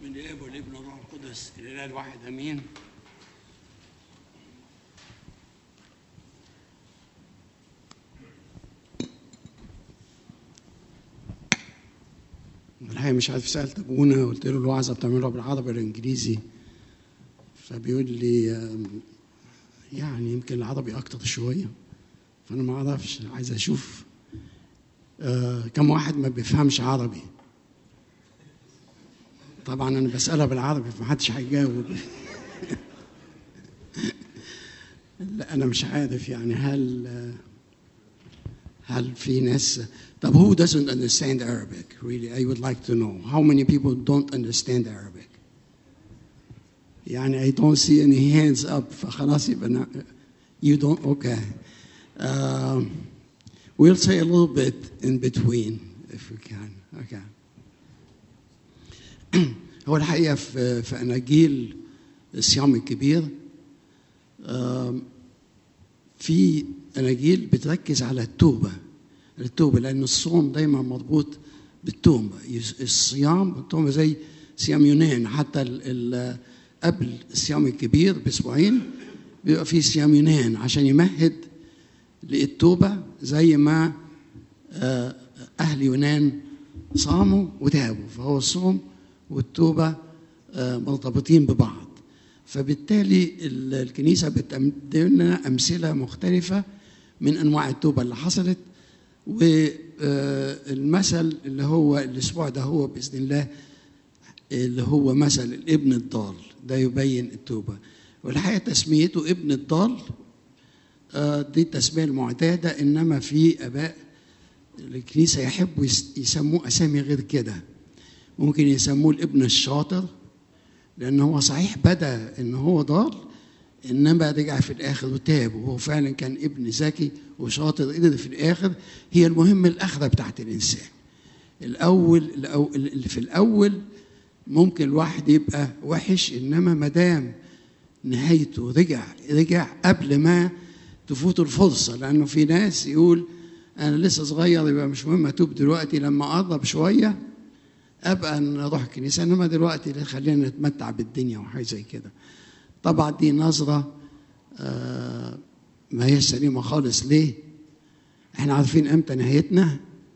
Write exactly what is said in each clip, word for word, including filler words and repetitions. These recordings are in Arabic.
من الاب والابن والروح القدس الاله الواحد امين. الحقيقه مش عارف، سالت ابونا قلت له الوعظه بتعملوها بالعربي ولا الانجليزي؟ فبيقول لي يعني يمكن العربي اكتر شويه، فانا ما اعرفش، عايز اشوف آه كم واحد ما بيفهمش عربي. طبعا انا بسالها بالعربي فمحدش هيجاوب. لا انا مش عارف يعني هل هل في ناس. طب who doesn't understand Arabic? Really, I would like to know how many people don't understand Arabic. يعني I don't see any hands up. فخلاص يبقى you don't. Okay. Um, we'll say a little bit in between if we can. Okay. هو الحقيقة في في أناجيل الصيام الكبير في أناجيل بتركز على التوبة التوبة لأن الصوم دايما مربوط بالتوبة. الصيام التوبة زي صيام يونان، حتى ال ال قبل الصيام الكبير بأسبوعين بيبقى فيه صيام يونان عشان يمهد للتوبة، زي ما أهل يونان صاموا وتابوا. فهو الصوم والتوبة مرتبطين ببعض، فبالتالي الكنيسة بتقدم لنا أمثلة مختلفة من أنواع التوبة اللي حصلت. والمثل اللي هو الأسبوع ده هو بإذن الله اللي هو مثل الابن الضال، ده يبين التوبة. والحقيقة تسميته ابن الضال دي التسمية المعتادة، إنما في آباء الكنيسة يحبوا يسموه أسامي غير كده. ممكن يسموه الابن الشاطر، لأن هو صحيح بدأ إن هو ضال إنما رجع في الآخر وتاب، وهو فعلا كان ابن ذكي وشاطر قدر في الآخر. هي المهم الآخرة بتاعت الإنسان. الأول اللي في الأول ممكن الواحد يبقى وحش، إنما مدام نهايته رجع رجع قبل ما تفوت الفرصة. لأنه في ناس يقول أنا لسه صغير يبقى مش مهم أتوب دلوقتي، لما أقرب شوية أبقى نروح الكنيسة، إنما دلوقتي خلينا نتمتع بالدنيا وحاجة زي كده. طبعا دي نظرة آه ما هي سليمة خالص. ليه؟ احنا عارفين امتى نهايتنا؟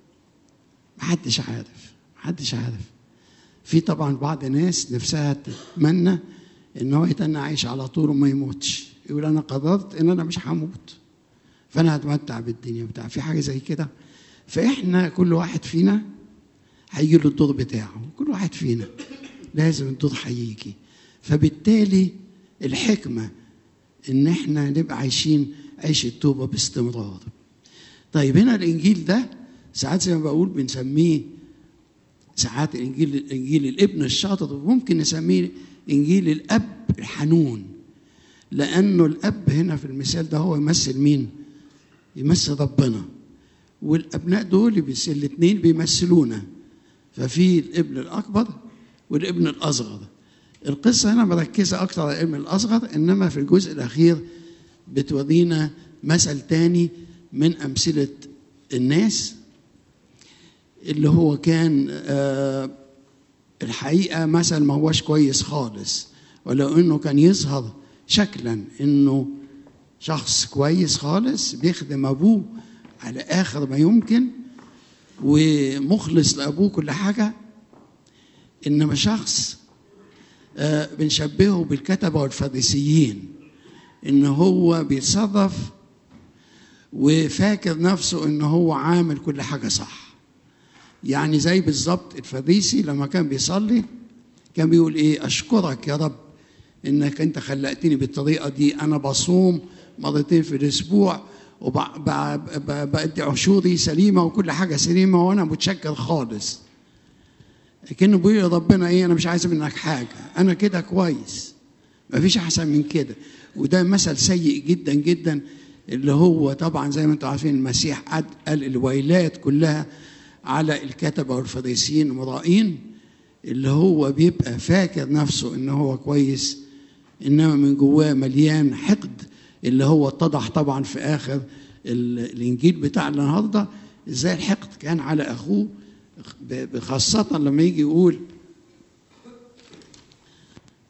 محدش عارف محدش عارف. في طبعا بعض الناس نفسها تتمنى ان هو يتنى عايش على طول وما يموتش، يقول انا قررت ان انا مش هموت فانا هتمتع بالدنيا بتاع في حاجة زي كده. فاحنا كل واحد فينا هيجي له الدور بتاعه، كل واحد فينا لازم الدور هيجي. فبالتالي الحكمة ان احنا نبقى عايشين عيش التوبة باستمرار. طيب هنا الانجيل ده ساعات زي ما بقول بنسميه ساعات الانجيل الانجيل الابن الشاطر، وممكن نسميه انجيل الاب الحنون، لانه الاب هنا في المثال ده هو يمثل مين؟ يمثل ربنا، والابناء دول الاثنين بيمثلونا. ففي الابن الاكبر والابن الاصغر. القصة هنا مركزة أكتر على الابن الأصغر، إنما في الجزء الأخير بتورينا مثل تاني من أمثلة الناس اللي هو كان آه الحقيقة مثل ما هوش كويس خالص، ولو إنه كان يظهر شكلا إنه شخص كويس خالص بيخدم أبوه على آخر ما يمكن ومخلص لأبوه كل حاجة، إنما شخص آه بنشبهه بالكتبة والفريسيين، إن هو بيتصرف وفاكر نفسه إن هو عامل كل حاجة صح. يعني زي بالظبط الفريسي لما كان بيصلي كان بيقول إيه؟ أشكرك يا رب إنك أنت خلقتني بالطريقة دي، أنا بصوم مرتين في الأسبوع وبأدي عشوري سليمة وكل حاجة سليمة وأنا متشكر خالص. لكنه بيقول يا ربنا ايه، انا مش عايز منك حاجه، انا كده كويس، مفيش احسن من كده. وده مثل سيء جدا جدا، اللي هو طبعا زي ما انتم عارفين المسيح قال الويلات كلها على الكتبه والفريسيين المرائين، اللي هو بيبقى فاكر نفسه ان هو كويس انما من جواه مليان حقد، اللي هو اتضح طبعا في اخر الانجيل بتاع النهارده ازاي الحقد كان على اخوه، خاصة لما يجي يقول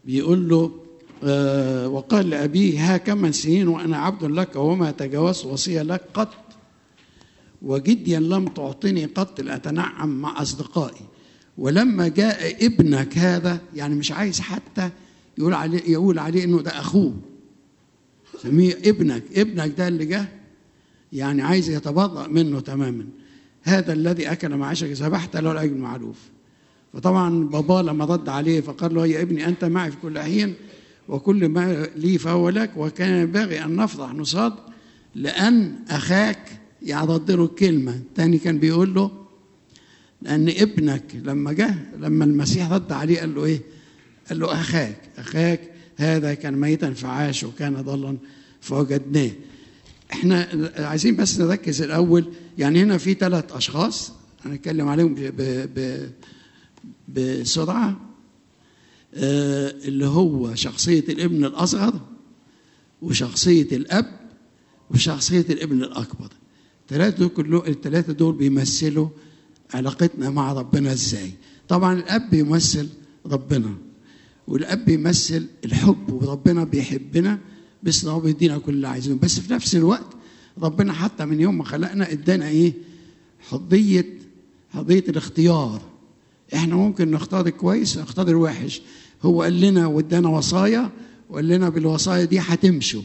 بيقول له آه وقال لأبيه ها كم سنين وأنا عبد لك وما تجاوزت وصية لك قط، وجديا لم تعطني قط لأتنعم مع أصدقائي. ولما جاء ابنك هذا، يعني مش عايز حتى يقول عليه يقول عليه إنه ده أخوه، سميه ابنك. ابنك ده اللي جه يعني عايز يتبرأ منه تماما. هذا الذي أكل معاشك ذبحت له العجل المعروف. فطبعا بابا لما رد عليه فقال له يا ابني أنت معي في كل حين وكل ما لي فهو لك، وكان ينبغي أن نفرح نصاد لأن أخاك. يعني رد له الكلمة تاني، كان بيقول له لأن ابنك لما جه لما المسيح رد عليه قال له إيه؟ قال له أخاك أخاك هذا كان ميتا فعاش وكان ضلا فوجدناه. احنا عايزين بس نركز الأول، يعني هنا في ثلاث أشخاص هنتكلم عليهم ب ب بسرعة. آه اللي هو شخصية الابن الأصغر وشخصية الأب وشخصية الابن الأكبر. الثلاثة دول كلهم الثلاثة دول بيمثلوا علاقتنا مع ربنا ازاي. طبعا الأب بيمثل ربنا، والأب بيمثل الحب، وربنا بيحبنا بس هو بيدينا كل اللي عايزينه. بس في نفس الوقت ربنا حتى من يوم ما خلقنا ادانا ايه؟ حضية حضية الاختيار. احنا ممكن نختار الكويس ونختار الوحش. هو قال لنا وادانا وصايا وقال لنا بالوصايا دي هتمشوا،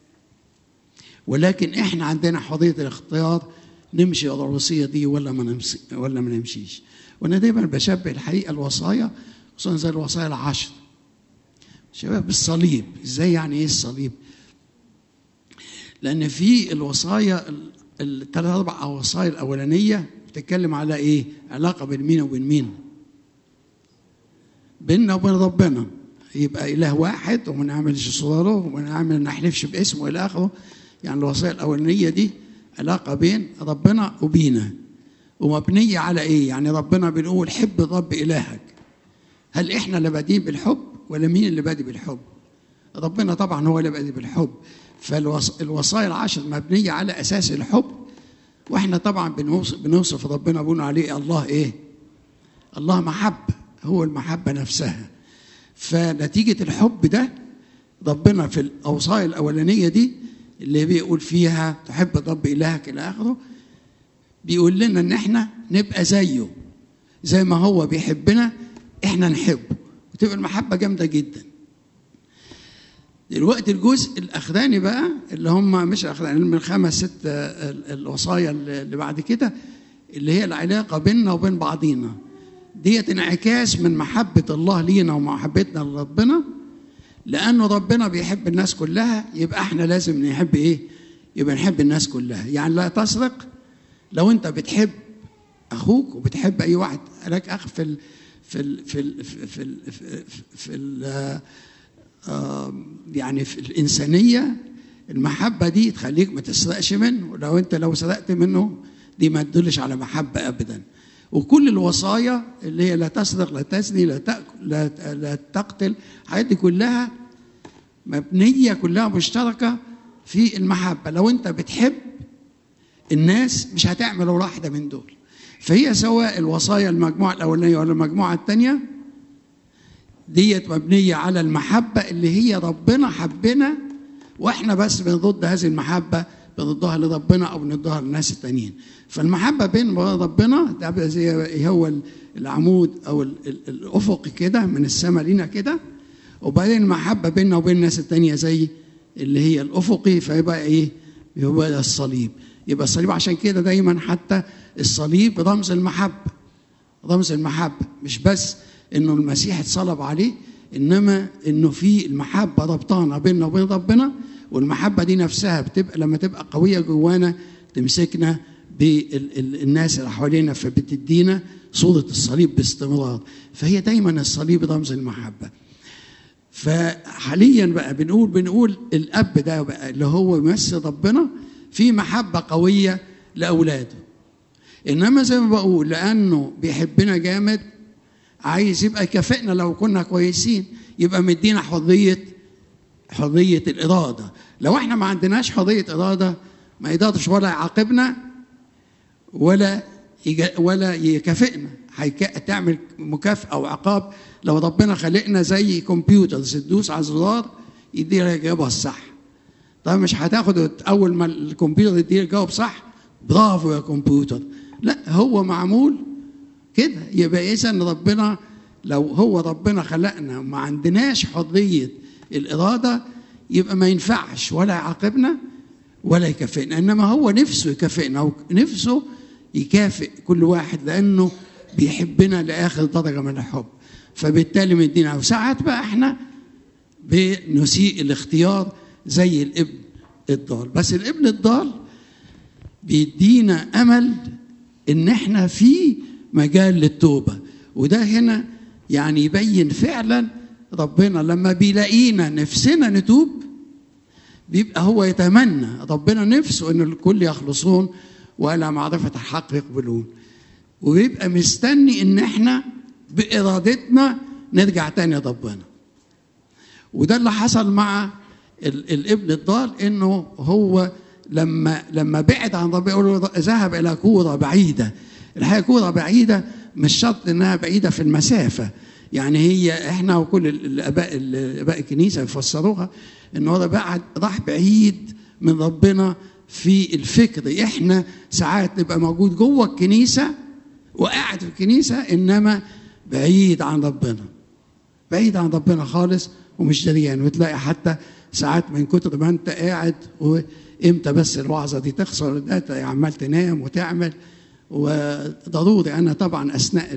ولكن احنا عندنا حضية الاختيار نمشي على الوصية دي ولا ما نمشي ولا ما نمشيش. وانا دايما بشبه الحقيقة الوصايا خصوصا زي الوصايا العشر شباب بالصليب. ازاي يعني ايه الصليب؟ لان في الوصايا الثلاث اربع وصايا الاولانيه بتتكلم على ايه؟ علاقه بين مين وبين مين؟ بيننا وبين ربنا. يبقى اله واحد وما نعملش صوره وما نعمل نحلفش باسمه الى اخره. يعني الوصايا الاولانيه دي علاقه بين ربنا وبينا، ومبنيه على ايه؟ يعني ربنا بنقول حب الرب الهك. هل احنا اللي بادئين بالحب ولا مين اللي بادئ بالحب؟ ربنا طبعا هو اللي بادئ بالحب. فالوصايا العشر مبنيه على اساس الحب، واحنا طبعا بنوصف, بنوصف ربنا بنقول عليه الله ايه؟ الله محبه، هو المحبه نفسها. فنتيجه الحب ده ربنا في الاوصايا الاولانيه دي اللي بيقول فيها تحب الرب الهك الى اخره، بيقول لنا ان احنا نبقى زيه، زي ما هو بيحبنا احنا نحبه، وتبقى المحبه جامده جدا. دلوقتي الجزء الاخراني بقى اللي هم مش الاخراني، من خمس ست الوصايا اللي بعد كده اللي هي العلاقه بيننا وبين بعضينا، ديت انعكاس من محبه الله لينا ومحبتنا لربنا. لانه ربنا بيحب الناس كلها، يبقى احنا لازم نحب ايه؟ يبقى نحب الناس كلها. يعني لا تسرق. لو انت بتحب اخوك وبتحب اي واحد لك اخ في ال في ال في ال في ال في ال في ال يعني في الإنسانية، المحبة دي تخليك ما تسرقش منه. لو أنت لو سرقت منه دي ما تدلش على محبة أبدا. وكل الوصايا اللي هي لا تسرق لا تزني لا تأكل لا, لا تقتل، الحاجات دي كلها مبنية كلها مشتركة في المحبة. لو أنت بتحب الناس مش هتعمل واحدة من دول. فهي سواء الوصايا المجموعة الأولانية ولا المجموعة الثانية ديت مبنية على المحبة اللي هي ربنا حبنا، واحنا بس بنضد هذه المحبة، بنضدها لربنا او بنضدها للناس التانيين. فالمحبة بين ربنا ده زي هو العمود او الافق كده من السماء لينا كده، وبعدين المحبة بيننا وبين الناس التانية زي اللي هي الافقي، فيبقى ايه؟ يبقى الصليب. يبقى الصليب عشان كده دايما حتى الصليب رمز المحبة، رمز المحبة. مش بس انه المسيح اتصلب عليه، انما انه في المحبه ربطانا بيننا وبين ربنا، والمحبه دي نفسها بتبقى لما تبقى قويه جوانا تمسكنا بالناس اللي حوالينا، فبتدينا صوره الصليب باستمرار. فهي دايما الصليب رمز المحبه. فحاليا بقى بنقول بنقول الاب ده بقى اللي هو يمثل ربنا في محبه قويه لاولاده. انما زي ما بقول لانه بيحبنا جامد عايز يبقى يكافئنا لو كنا كويسين، يبقى مدينا حرية حرية الإرادة. لو احنا ما عندناش حرية إرادة ما يقدرش ولا يعاقبنا ولا ولا يكافئنا، هتعمل مكافأة أو عقاب. لو ربنا خلقنا زي كمبيوترز تدوس على الزرار يديلك الإجابة الصح. طيب مش هتاخد أول ما الكمبيوتر يديلك الجواب صح برافو يا كمبيوتر، لا، هو معمول كده. يبقى إذا ربنا لو هو ربنا خلقنا وما عندناش حرية الإرادة يبقى ما ينفعش ولا يعاقبنا ولا يكافئنا، إنما هو نفسه يكافئنا ونفسه يكافئ كل واحد لأنه بيحبنا لآخر درجة من الحب، فبالتالي مدينا. وساعات بقى احنا بنسيء الاختيار زي الابن الضال. بس الابن الضال بيدينا أمل إن احنا في مجال للتوبة، وده هنا يعني يبين فعلا ربنا لما بيلاقينا نفسنا نتوب بيبقى هو يتمنى، ربنا نفسه إن الكل يخلصون وإلى معرفة الحق يقبلون، ويبقى مستني إن احنا بإرادتنا نرجع تاني لربنا. وده اللي حصل مع الابن الضال، إنه هو لما لما بعد عن ربنا يقول له ذهب إلى كورة بعيدة. الحقيقة كورة بعيدة مش شرط إنها بعيدة في المسافة، يعني هي إحنا وكل الآباء الآباء الكنيسة يفسروها إنه هو بعد راح بعيد من ربنا في الفكر. إحنا ساعات نبقى موجود جوه الكنيسة وقاعد في الكنيسة إنما بعيد عن ربنا، بعيد عن ربنا خالص ومش دريان. وتلاقي حتى ساعات من كتر ما أنت قاعد وإمتى بس الوعظة دي تخسر ده عمال تنام وتعمل. وضروري أنا طبعا أثناء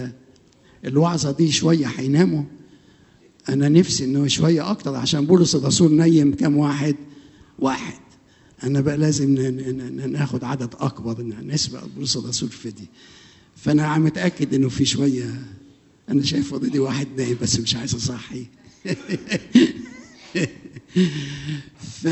الوعظة دي شوية هيناموا، أنا نفسي إنه شوية أكتر عشان بولس الرسول نيم كم واحد واحد. أنا بقى لازم ناخد عدد أكبر نسبق بولس الرسول في دي. فأنا عم متأكد إنه في شوية، أنا شايف دي واحد نايم بس مش عايز أصحي. ف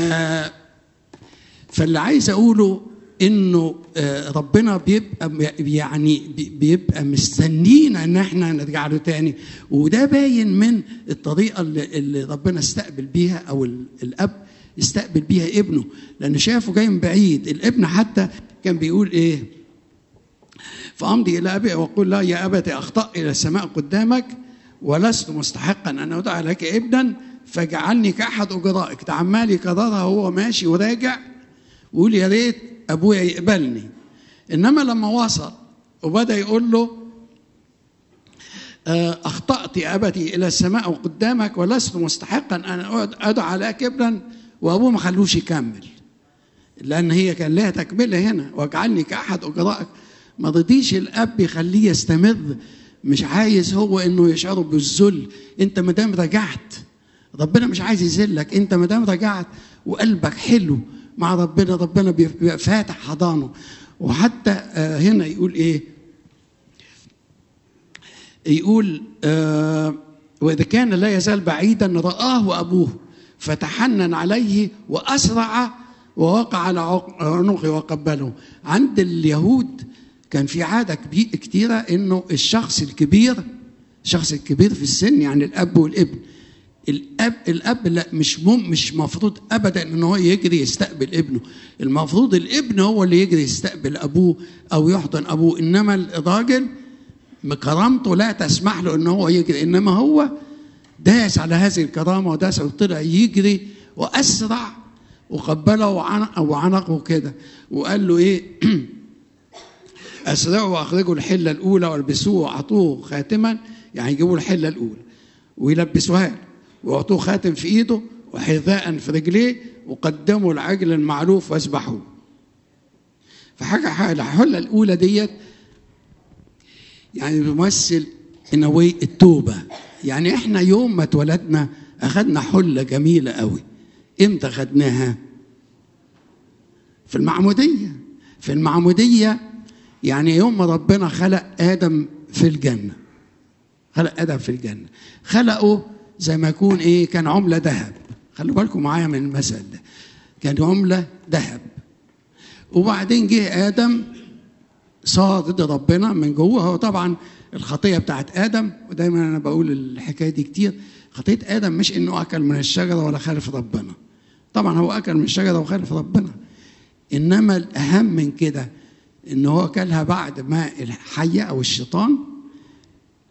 فاللي عايز أقوله إنه ربنا بيبقى يعني بيبقى مستنينا إن إحنا نرجع له تاني، وده باين من الطريقة اللي ربنا استقبل بيها أو الأب استقبل بيها ابنه، لأنه شافه جاي من بعيد. الابن حتى كان بيقول إيه؟ فأمضي إلى أبي وأقول لا يا أبت أخطأ إلى السماء قدامك ولست مستحقا أن أدعى لك ابنا فاجعلني كأحد أجرائك. ده عمال يكررها هو ماشي وراجع ويقول يا ريت أبويا يقبلني. إنما لما وصل وبدأ يقول له أخطأت يا أبتي إلى السماء وقدامك ولست مستحقا أن أدعى لك ابنا، وأبوه ما خلوش يكمل لأن هي كان لها تكملة هنا، واجعلني كأحد أجرائك. ما رضيش الأب يخليه يستمر، مش عايز هو إنه يشعر بالذل. أنت ما دام رجعت ربنا مش عايز يذلك، أنت ما دام رجعت وقلبك حلو مع ربنا ربنا بيبقى فاتح حضانه. وحتى هنا يقول إيه؟ يقول آه وإذا كان لا يزال بعيدا رآه أبوه فتحنن عليه وأسرع ووقع على عنقه وقبله. عند اليهود كان في عادة كتيرة إنه الشخص الكبير الشخص الكبير في السن يعني الأب والابن، الأب الأب لا مش مم مش مفروض أبدا إنه هو يجري يستقبل ابنه، المفروض الابن هو اللي يجري يستقبل أبوه أو يحضن أبوه. إنما الراجل كرامته لا تسمح له إنه هو يجري، إنما هو داس على هذه الكرامة وداس وطلع يجري وأسرع وقبله وعنقه كده وقال له إيه؟ أسرعوا وأخرجوا الحلة الأولى والبسوه وأعطوه خاتما، يعني يجيبوا الحلة الأولى ويلبسوها له ويعطوه خاتم في إيده وحذاء في رجليه وقدموا العجل المعلوف واسبحوه. فحاجة الحلة الأولى ديت يعني بيمثل إنوي التوبة. يعني إحنا يوم ما اتولدنا أخذنا حلة جميلة قوي. إمتى خدناها؟ في المعمودية. في المعمودية يعني يوم ما ربنا خلق آدم في الجنة، خلق آدم في الجنة خلقه زي ما يكون إيه؟ كان عملة ذهب. خلوا بالكم معايا من المثل ده، كان عملة ذهب. وبعدين جه آدم صار ضد ربنا من جوه. هو طبعا الخطية بتاعت آدم، ودايما أنا بقول الحكاية دي كتير، خطية آدم مش إنه أكل من الشجرة ولا خالف ربنا، طبعا هو أكل من الشجرة وخالف ربنا، إنما الأهم من كده إنه هو أكلها بعد ما الحية أو الشيطان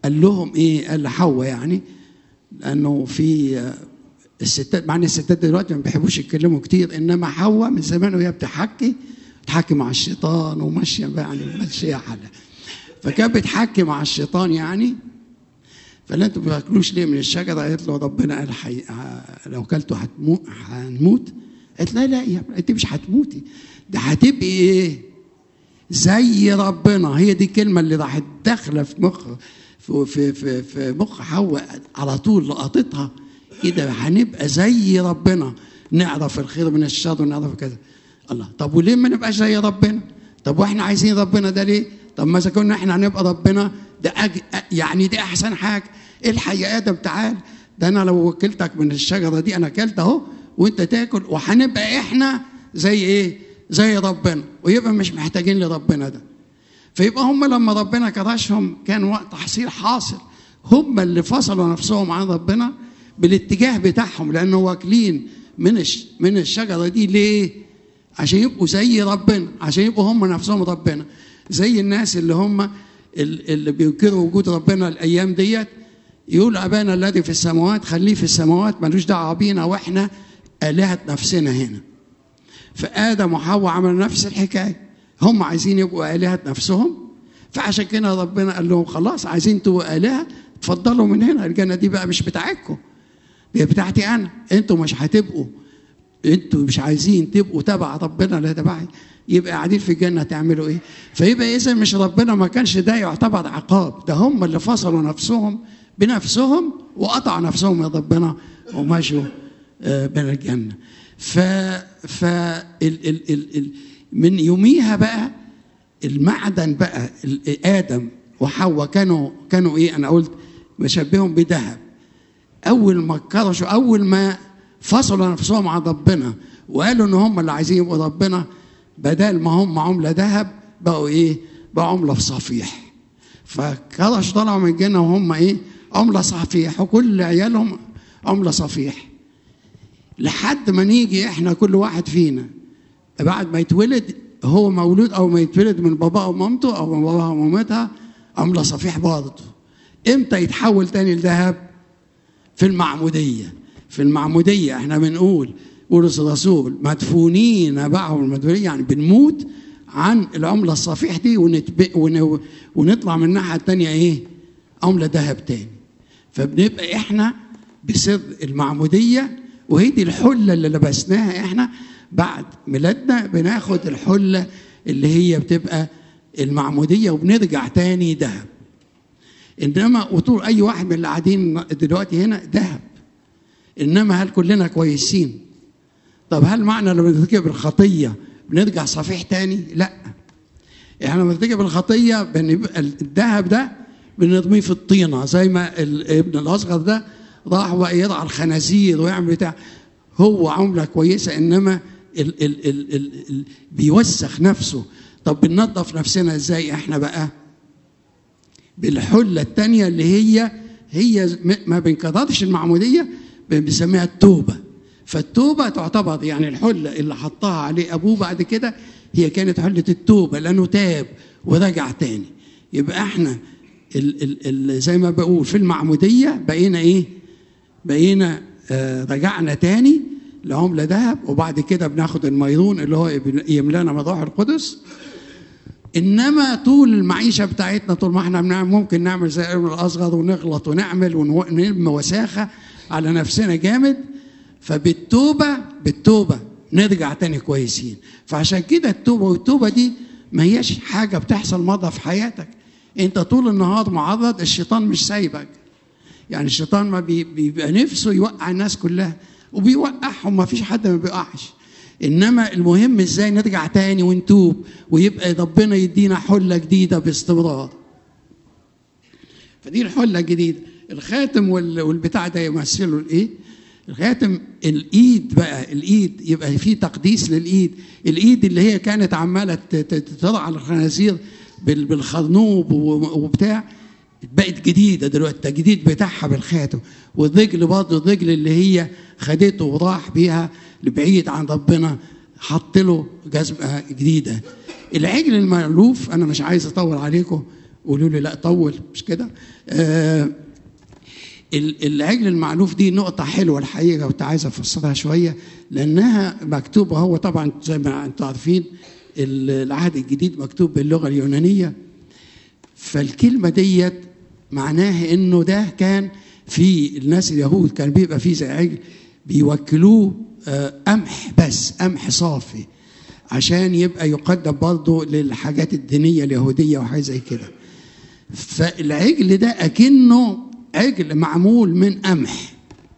قال لهم ايه؟ قال لحواء يعني، لانه في الستات، مع ان الستات دلوقتي ما بيحبوش يتكلموا كتير، انما حواء من زمان وهي بتحكي بتحكي مع الشيطان وماشيه يعني ماشيه حالها، فكانت بتحكي مع الشيطان يعني. فلا انتوا ما بتاكلوش ليه من الشجره؟ قالت له ربنا قال حي... لو كلتوا هتموت هنموت. قالت لا لا يا انت مش هتموتي، ده هتبقي ايه؟ زي ربنا. هي دي الكلمه اللي راحت داخله في مخ في في في, في مخ حواء على طول، لقطتها كده، هنبقى زي ربنا، نعرف الخير من الشر ونعرف كذا. الله، طب وليه ما نبقاش زي ربنا؟ طب واحنا عايزين ربنا ده ليه؟ طب ما اذا كنا احنا هنبقى ربنا ده أج... يعني دي احسن حاجه. الحق يا ادم تعال، ده انا لو وكلتك من الشجره دي انا اكلت اهو وانت تاكل، وهنبقى احنا زي ايه؟ زي ربنا، ويبقى مش محتاجين لربنا ده. فيبقى هم لما ربنا كرشهم كان وقت تحصيل حاصل، هم اللي فصلوا نفسهم عن ربنا بالاتجاه بتاعهم، لانه واكلين من من الشجره دي ليه؟ عشان يبقوا زي ربنا، عشان يبقوا هم نفسهم ربنا، زي الناس اللي هم اللي بينكروا وجود ربنا الايام ديت. يقول ابانا الذي في السماوات، خليه في السماوات، ملوش دعوه بينا، واحنا الهه نفسنا هنا. فادم وحواء عملوا نفس الحكايه، هم عايزين يبقوا الهه نفسهم، فعشان كده ربنا قال لهم خلاص عايزين تبقوا الهه، اتفضلوا من هنا، الجنه دي بقى مش بتاعتكم، دي بتاعتي انا، انتوا مش هتبقوا، انتوا مش عايزين تبقوا تبع ربنا لا تبعي، يبقى قاعدين في الجنه تعملوا ايه؟ فيبقى اذا مش ربنا ما كانش ده يعتبر عقاب، ده هم اللي فصلوا نفسهم بنفسهم وقطعوا نفسهم من ربنا ومشوا بين الجنه. ف ف ال ال ال ال من يوميها بقى المعدن بقى، ادم وحواء كانوا كانوا ايه؟ انا قلت بشبههم بذهب. اول ما كرشوا، اول ما فصلوا نفسهم عن ربنا وقالوا ان هم اللي عايزين يبقوا ربنا، بدل ما هم عمله ذهب بقوا ايه؟ بقوا عمله في صفيح. فكرش طلعوا من الجنه وهم ايه؟ عمله صفيح، وكل عيالهم عمله صفيح، لحد ما نيجي احنا كل واحد فينا بعد ما يتولد، هو مولود او ما يتولد من باباه ومامته او من باباها ومامتها، عمله صفيح برضه. امتى يتحول تاني لذهب؟ في المعموديه. في المعموديه احنا بنقول بولس الرسول مدفونين معهم المدفونيه، يعني بنموت عن العمله الصفيح دي ونتبق ونطلع من الناحيه الثانيه ايه؟ عمله ذهب تاني. فبنبقى احنا بسر المعموديه، وهي دي الحله اللي لبسناها احنا بعد ميلادنا، بناخد الحله اللي هي بتبقى المعموديه وبنرجع تاني ذهب. انما وطول اي واحد من اللي قاعدين دلوقتي هنا ذهب، انما هل كلنا كويسين؟ طب هل معنى لما نرتكب الخطيه بنرجع صفيح تاني؟ لا، احنا لما نرتكب الخطيه بنبقى الذهب ده بنرميه في الطينه، زي ما ابن الاصغر ده راح بقى يرعى الخنازير ويعمل بتاع، هو عمله كويسه انما ال ال ال ال ال بيوسخ نفسه. طب بننظف نفسنا ازاي احنا بقى؟ بالحله الثانيه اللي هي هي ما بنكررش المعموديه، بنسميها التوبه. فالتوبه تعتبر يعني الحله اللي حطها عليه ابوه بعد كده هي كانت حله التوبه، لانه تاب ورجع تاني. يبقى احنا ال ال ال زي ما بقول في المعموديه بقينا ايه؟ بقينا آه رجعنا تاني لعمله ذهب، وبعد كده بناخد الميرون اللي هو يملانا من روح القدس. انما طول المعيشه بتاعتنا طول ما احنا بنعمل ممكن نعمل زي ابن الاصغر ونغلط ونعمل ونلم وساخه على نفسنا جامد. فبالتوبه بالتوبه نرجع تاني كويسين. فعشان كده التوبه والتوبه دي ما هيش حاجه بتحصل مره في حياتك، انت طول النهار معرض، الشيطان مش سايبك. يعني الشيطان ما بيبقى نفسه يوقع الناس كلها وبيوقعهم، ما فيش حد ما بيوقعش. انما المهم ازاي نرجع تاني ونتوب، ويبقى ربنا يدينا حله جديده باستمرار. فدي الحله الجديده. الخاتم والبتاع ده يمثلوا الايه؟ الخاتم الايد بقى، الايد يبقى فيه تقديس للايد. الايد اللي هي كانت عماله ترعى الخنازير بالخرنوب وبتاع، بقت جديده دلوقتي، التجديد بتاعها بالخاتم. والرجل برضه، الرجل اللي هي خدته وراح بيها لبعيد عن ربنا، حط له جزمه جديده. العجل المألوف، انا مش عايز اطول عليكم قولوا لي لا طول مش كده. آه العجل المعلوف دي نقطة حلوة الحقيقة، كنت عايز أفسرها شوية لأنها مكتوبة. هو طبعا زي ما أنتم عارفين العهد الجديد مكتوب باللغة اليونانية، فالكلمة ديت معناها إنه ده كان في الناس اليهود كان بيبقى فيه زي عجل بيوكلوه قمح، بس قمح صافي عشان يبقى يقدم برضه للحاجات الدينية اليهودية وحاجة زي كده. فالعجل ده أكنه عجل معمول من قمح،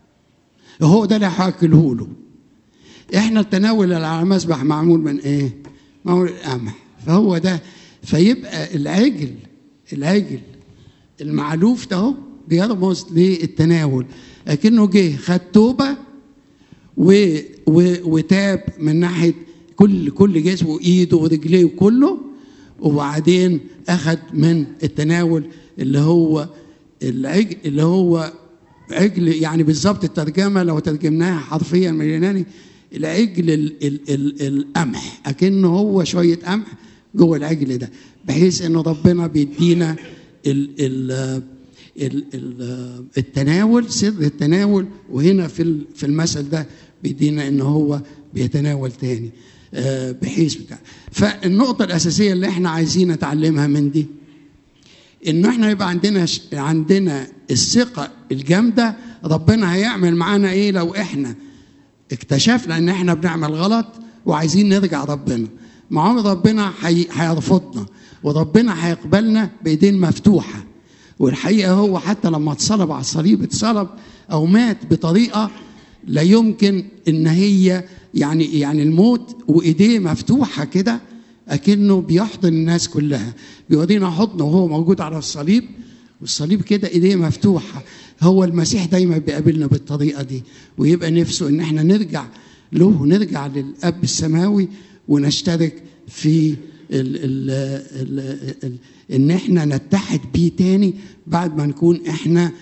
هو ده اللي هاكله له. احنا التناول على المذبح معمول من ايه؟ معمول قمح، فهو ده. فيبقى العجل العجل المعلوف ده هو بيرمز للتناول، لكنه جه خد توبه و... و... وتاب من ناحيه كل كل جسمه وايده ورجليه وكله، وبعدين اخذ من التناول اللي هو العجل اللي هو عجل، يعني بالظبط الترجمه لو ترجمناها حرفيا من اليوناني العجل ال ال ال القمح، اكنه هو شويه قمح جوه العجل ده، بحيث انه ربنا بيدينا ال ال ال ال التناول، سر التناول. وهنا في في المثل ده بيدينا انه هو بيتناول تاني بحيث بتاع. فالنقطه الاساسيه اللي احنا عايزين نتعلمها من دي انه احنا يبقى عندنا عندنا الثقه الجامده ربنا هيعمل معانا ايه لو احنا اكتشفنا ان احنا بنعمل غلط وعايزين نرجع ربنا. ما عمر ربنا هيرفضنا، وربنا هيقبلنا بايدين مفتوحه. والحقيقه هو حتى لما اتصلب على الصليب اتصلب او مات بطريقه لا يمكن ان هي يعني يعني الموت وايديه مفتوحه كده، اكنه بيحضن الناس كلها، بيودينا حضنه وهو موجود على الصليب، والصليب كده ايديه مفتوحه. هو المسيح دايما بيقابلنا بالطريقه دي، ويبقى نفسه ان احنا نرجع له ونرجع للاب السماوي ونشترك في ال ال ال ال ان احنا نتحد بيه تاني بعد ما نكون احنا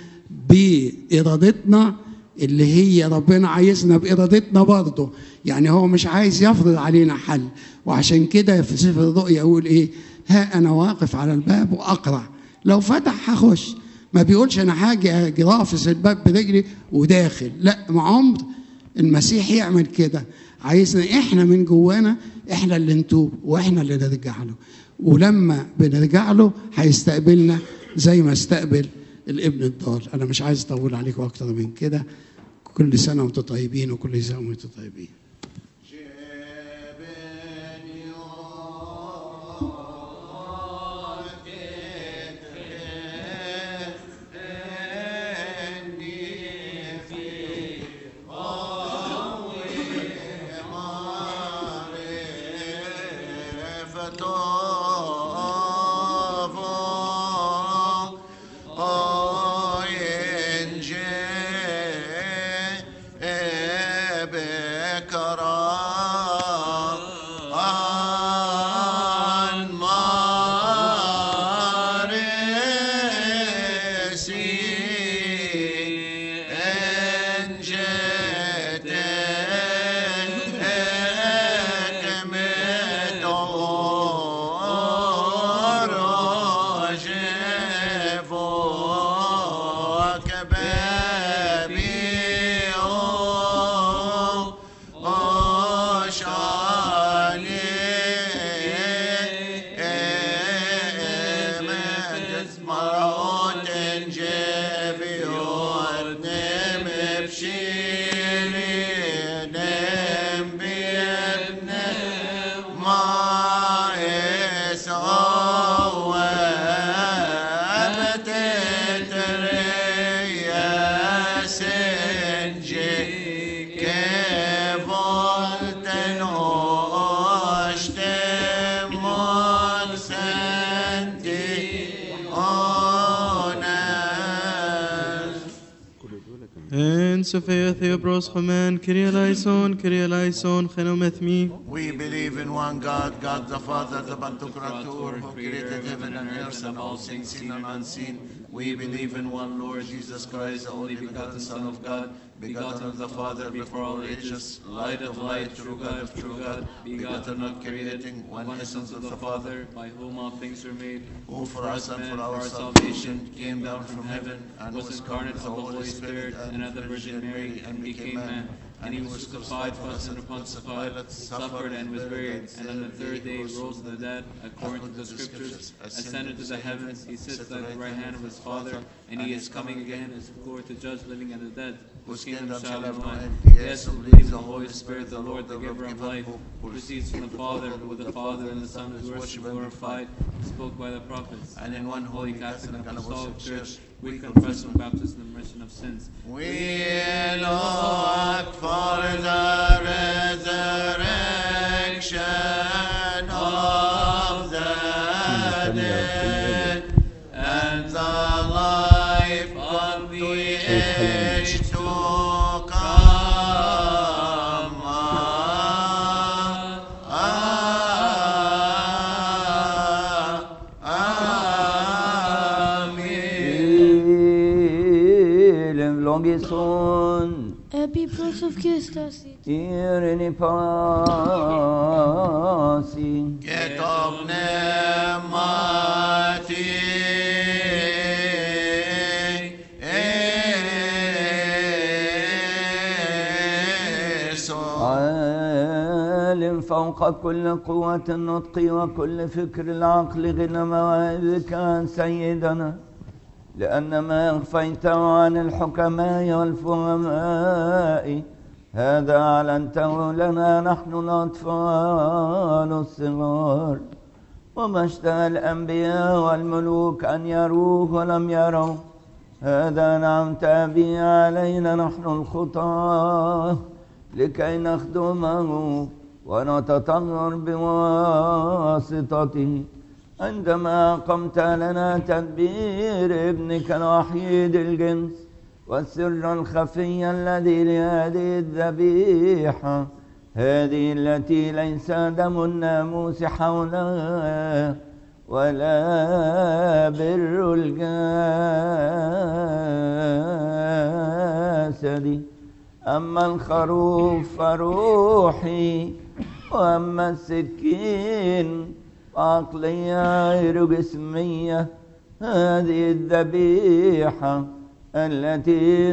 بارادتنا اللي هي ربنا عايزنا بارادتنا برضه. يعني هو مش عايز يفرض علينا حل، وعشان كده في سفر الرؤيا يقول ايه؟ ها انا واقف على الباب واقرع، لو فتح هخش. ما بيقولش انا حاجه جرافس الباب برجلي وداخل، لا، ما عمر المسيح يعمل كده. عايزنا احنا من جوانا احنا اللي نتوب واحنا اللي نرجع له، ولما بنرجع له هيستقبلنا زي ما استقبل الابن الضال. انا مش عايز اطول عليكم اكتر من كده. كل سنه وانتم طيبين، وكل سنه وانتم طيبين. And Prince of Air, Theobros Homan, Kyrie eleison, Kyrie eleison, Chenomethmi. We believe in one God, God the Father, the Pantocrator, who created heaven and earth and all things seen and unseen. We believe in one Lord Jesus Christ, the only begotten Son of God, begotten of the Father before all ages, light of light, true God of true God, begotten, not creating, one essence of the Father, by whom all things were made, who for us and for our salvation came down from heaven and was incarnate of the Holy Spirit and of the Virgin Mary, and became man. And he was crucified for us under Pontius Pilate, suffered and was buried, and on the third day rose from the dead, according to the Scriptures, ascended to the heavens. He sits at the right hand of his Father, and he is coming again as before to judge living and the dead, whose kingdom shall have no end. Yes, who believes in the Holy Spirit, the Lord, the giver of life, who proceeds from the Father, who with the Father and the Son is worshipped and glorified, spoke by the prophets. And in one Holy holy Catholic and Apostolic Church, we we confess the baptism and remission of sins. We look for the resurrection of the dead and the life of the age to come. Longison, Epipros of Christus, Irene Pasi, Get up, Nemati. عالم فوق كل قوة النطق وكل فكر العقل غنى مواهبك عن سيدنا، لأن ما أخفيته عن الحكماء والفهماء هذا أعلنته لنا نحن الأطفال الصغار، وما اشتهى الأنبياء والملوك أن يروه ولم يروا هذا نعمت به علينا نحن الخطاة لكي نخدمه ونتطهر بواسطته، عندما قمت لنا تدبير ابنك الوحيد الجنس والسر الخفي الذي لهذه الذبيحة، هذه التي ليس دم الناموس حولها ولا بر الجسد، أما الخروف فروحي وأما السكين عقلية غير جسمية، هذه الذبيحة التي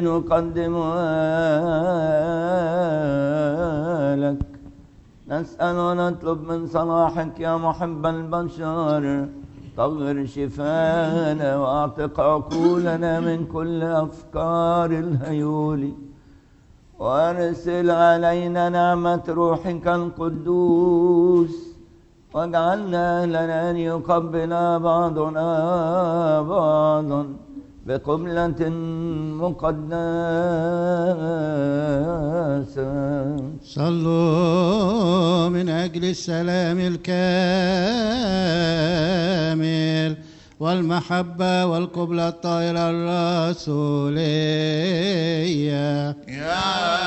نقدمها لك. نسأل ونطلب من صلاحك يا محب البشر، طهر شفانا واعتق عقولنا من كل أفكار الهيول، وارسل علينا نعمة روحك القدوس، واجعلنا لنا أن يقبل بعضنا بعضا بقبلة مقدسة. صلوا من أجل السلام الكامل والمحبة والقبلة الطاهرة الرسولية. يا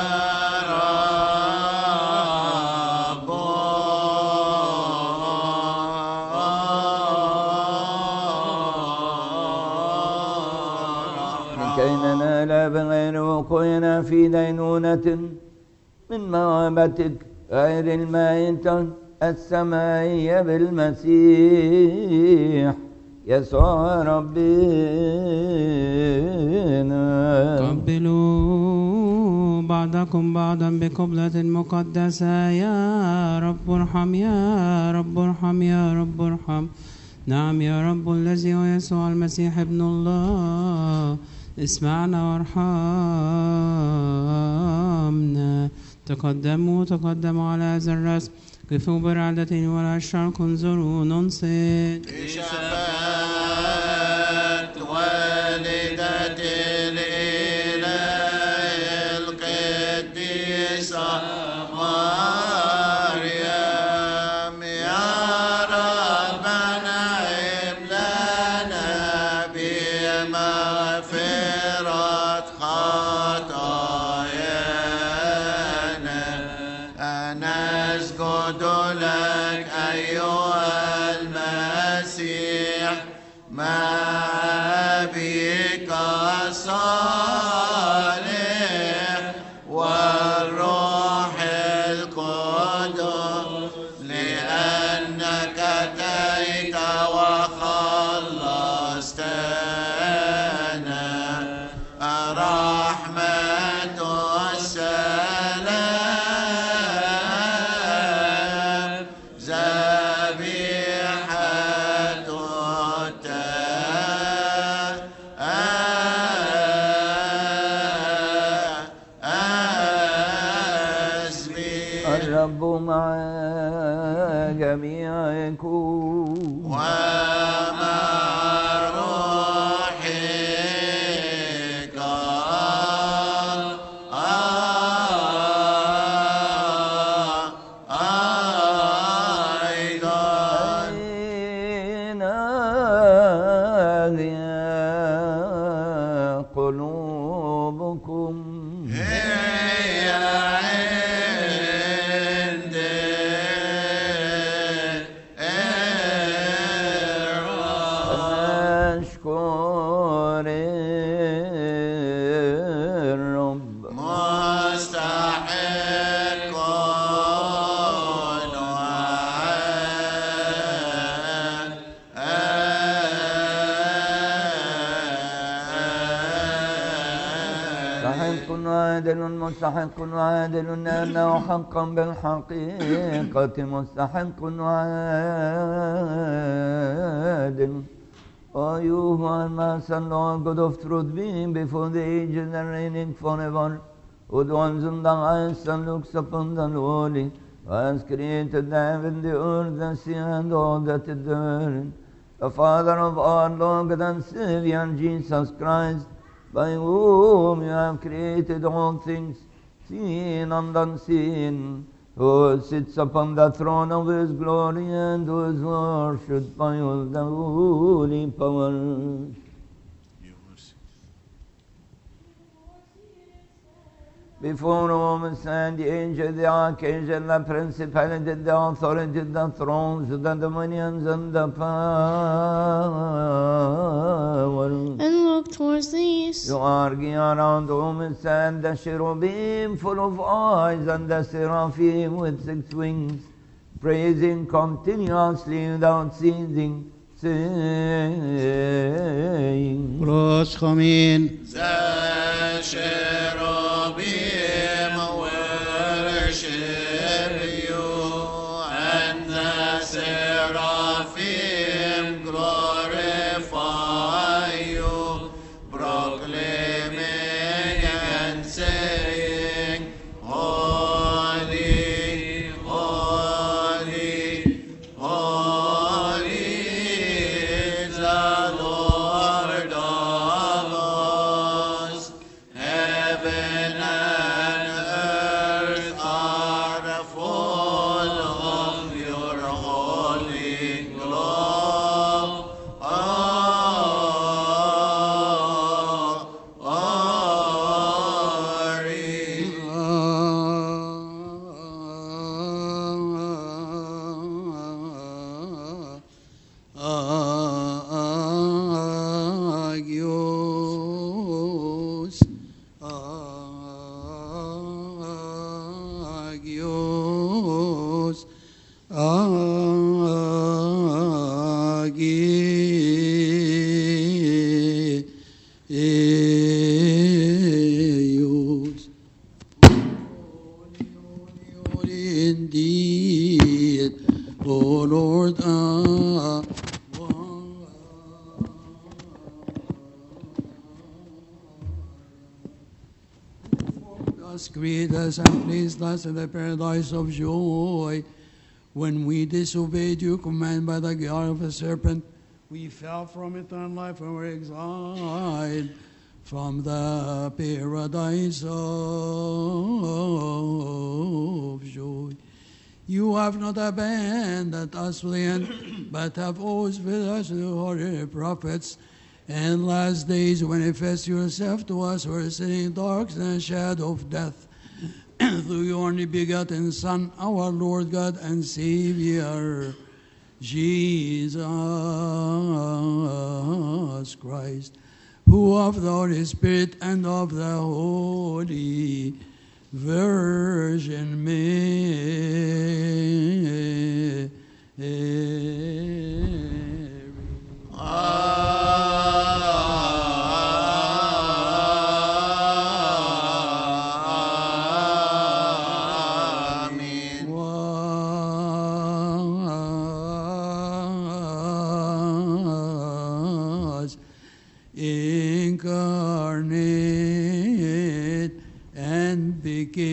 بغير وقوعنا في دينونة من موهبتك غير المائتة السمائية بالمسيح يسوع ربنا. قبلوا بعضكم بعضا بقبلة مقدسة. يا رب ارحم، يا رب ارحم، يا رب ارحم. نعم يا رب الذي هو يسوع المسيح ابن الله، اسمعنا وارحمنا. تقدموا تقدموا على هذا الرسم، قفوا برعدة ولا الشرق، انظروا ننصت. بشفاعة والدة الإله القديسة مريم، يا ربنا املأنا بمغفرة خطايانا. رحمة والسلام ذبيحة الرب مع جميعكم ومع روحك أيضا. أين هي قلوبكم هي عند الرب أشكر الرب مستحق مستحق عادل مستحق عادل لأنه حقا بالحقيقة مستحق عادل. O you who are Master and Lord God of truth, being before the ages and reigning forever, who dwells in the highest and looks upon the lowly, who has created the heaven, the earth, the sea, and all that is therein, the Father of our Lord and Savior Jesus Christ, by whom you have created all things, seen and unseen, who sits upon the throne of his glory and who is worshipped by all the holy powers. Before whom stand the angels, the archangels, the principalities, the authorities, the thrones, the dominions, and the powers. And look towards the east. You are around whom stand the cherubim full of eyes and the seraphim with six wings, praising continuously without ceasing, saying, Pros chomin. The cherubim worship you, and the seraphim glorify you, proclaiming and saying, Holy, holy, holy is the Lord of hosts. Heaven and earth are full of your holy glory. Agios, agios, agios. Holy, holy, holy indeed, O Lord, ah, us, create us, and placed us in the paradise of joy. When we disobeyed your command by the guile of a serpent, we fell from eternal life and were exiled from the paradise of joy. You have not abandoned us to the end, but have always with us the holy prophets. And last days manifest yourself to us who are sitting in darkness and shadow of death, through your only begotten Son, our Lord God and Savior, Jesus Christ, who of the Holy Spirit and of the Holy Virgin Mary. incarnate and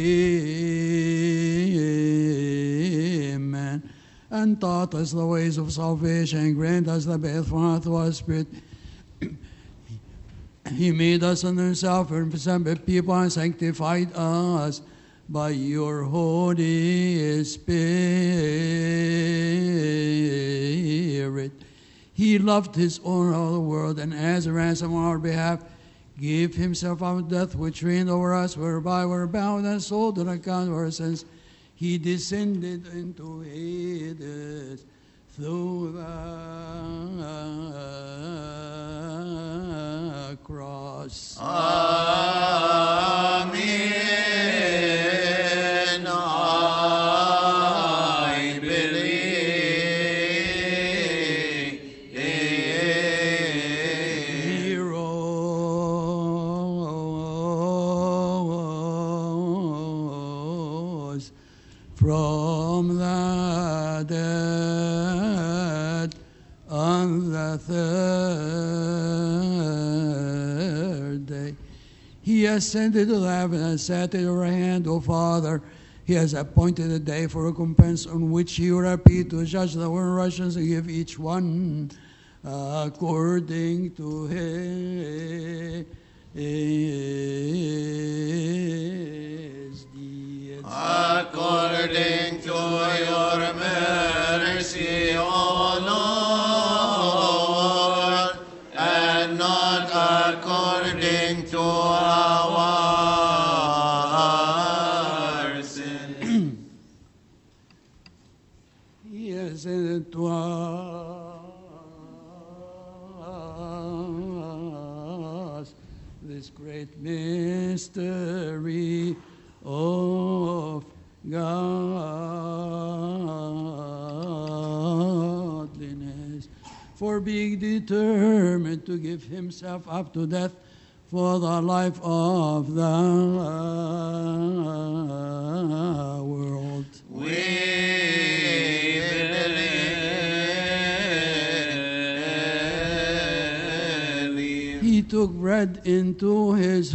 became man, and taught us the ways of salvation, and granted us the birth from the Spirit. He made us unto himself and presented people and sanctified us by your Holy Spirit. He loved his own of the world, and as a ransom on our behalf, gave himself out of death, which reigned over us, whereby we were bound and sold on account of our sins. He descended into Hades through the cross. Amen. I believe. He rose from the dead on the third day. He ascended to heaven and sat at your hand, O Father. He has appointed a day for recompense on which he will appear to judge the Russians and give each one according to his deeds. According to your mercy, O Lord, and not according to our sin. He has sent to us this great mystery of godliness, for being determined to give himself up to death for the life of the world. We believe. He took bread into his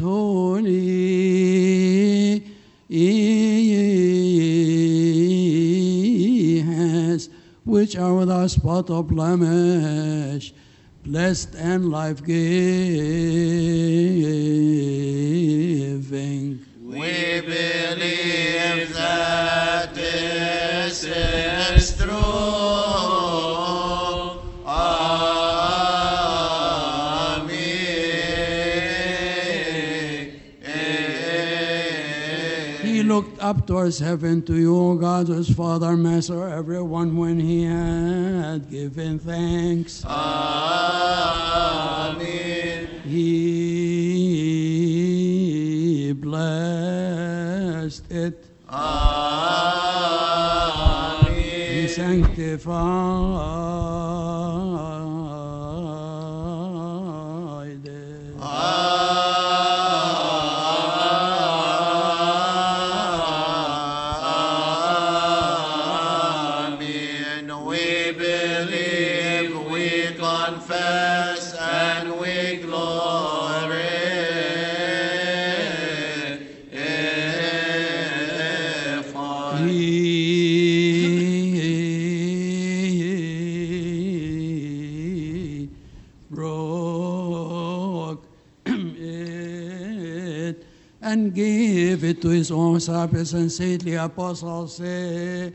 holy hands, which are without spot or blemish, blessed and life-giving. We believe that this is true. He looked up towards heaven to you, O God, his Father, Master, everyone, when he had given thanks. Amen. He blessed it. Amen. He sanctified it. Amen. We believe, we confess, and we glorify. He broke it and gave it to his own disciples and saintly apostles, saying,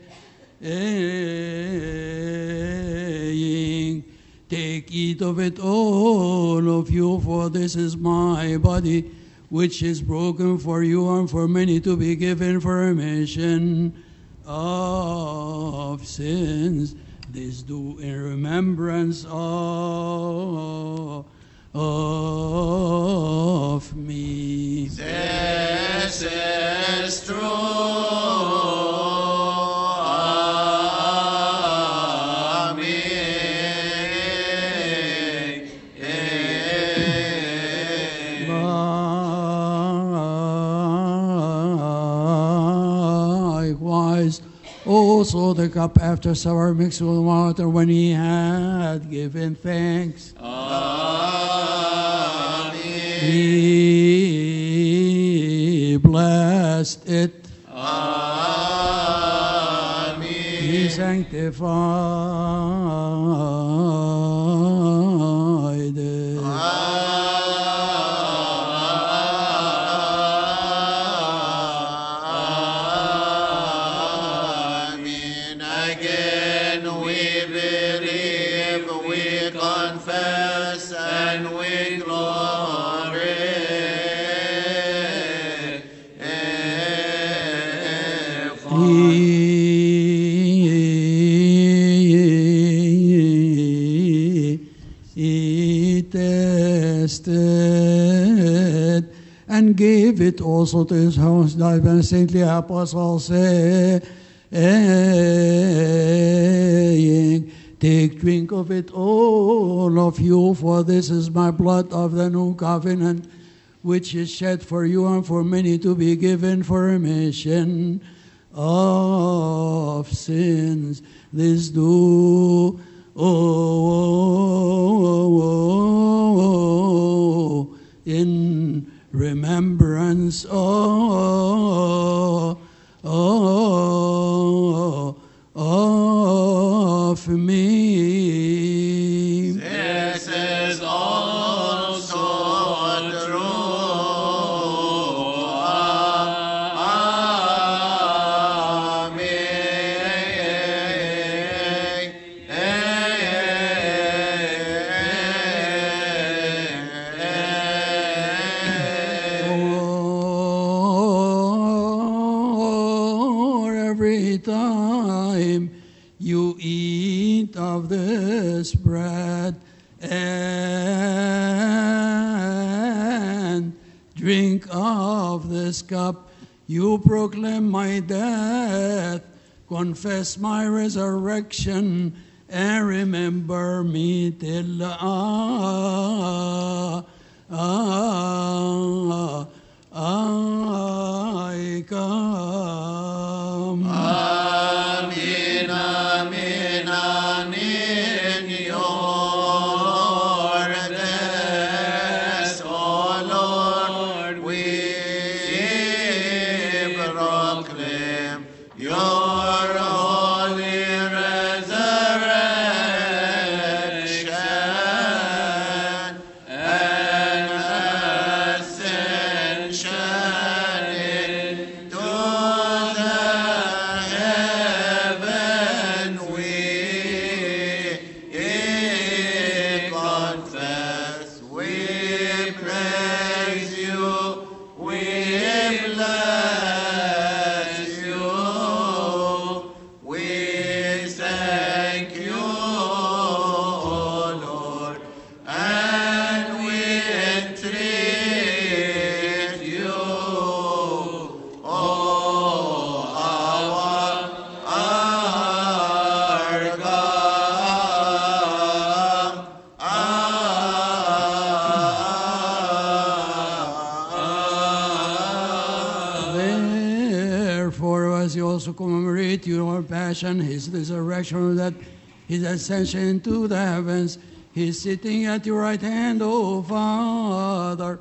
take, eat of it, all of you, for this is my body, which is broken for you and for many, to be given for remission of sins. This do in remembrance of, of me. This is true. Likewise, also the cup after supper mixed with water, when he had given thanks. Amen. He blessed it. He sanctified it. Amen. Again we believe, we confess, and we He, he tested and gave it also to his house, and saintly apostles, saying, take, drink of it, all of you, for this is my blood of the new covenant, which is shed for you and for many to be given for remission of sins. This do oh, in remembrance of, of, of me. This is also true. Of this bread and drink of this cup, you proclaim my death, confess my resurrection, and remember me till I, I, I come. Amen, amen, amen. In your death, O Lord, we proclaim your holy resurrection and ascension into the heaven. We confess, we praise you, we bless you, we thank you, O Lord, and we entreat you, O our, our God, Therefore, as you also commemorate your passion, his resurrection, that his ascension into the heavens, his sitting at your right hand, O Father,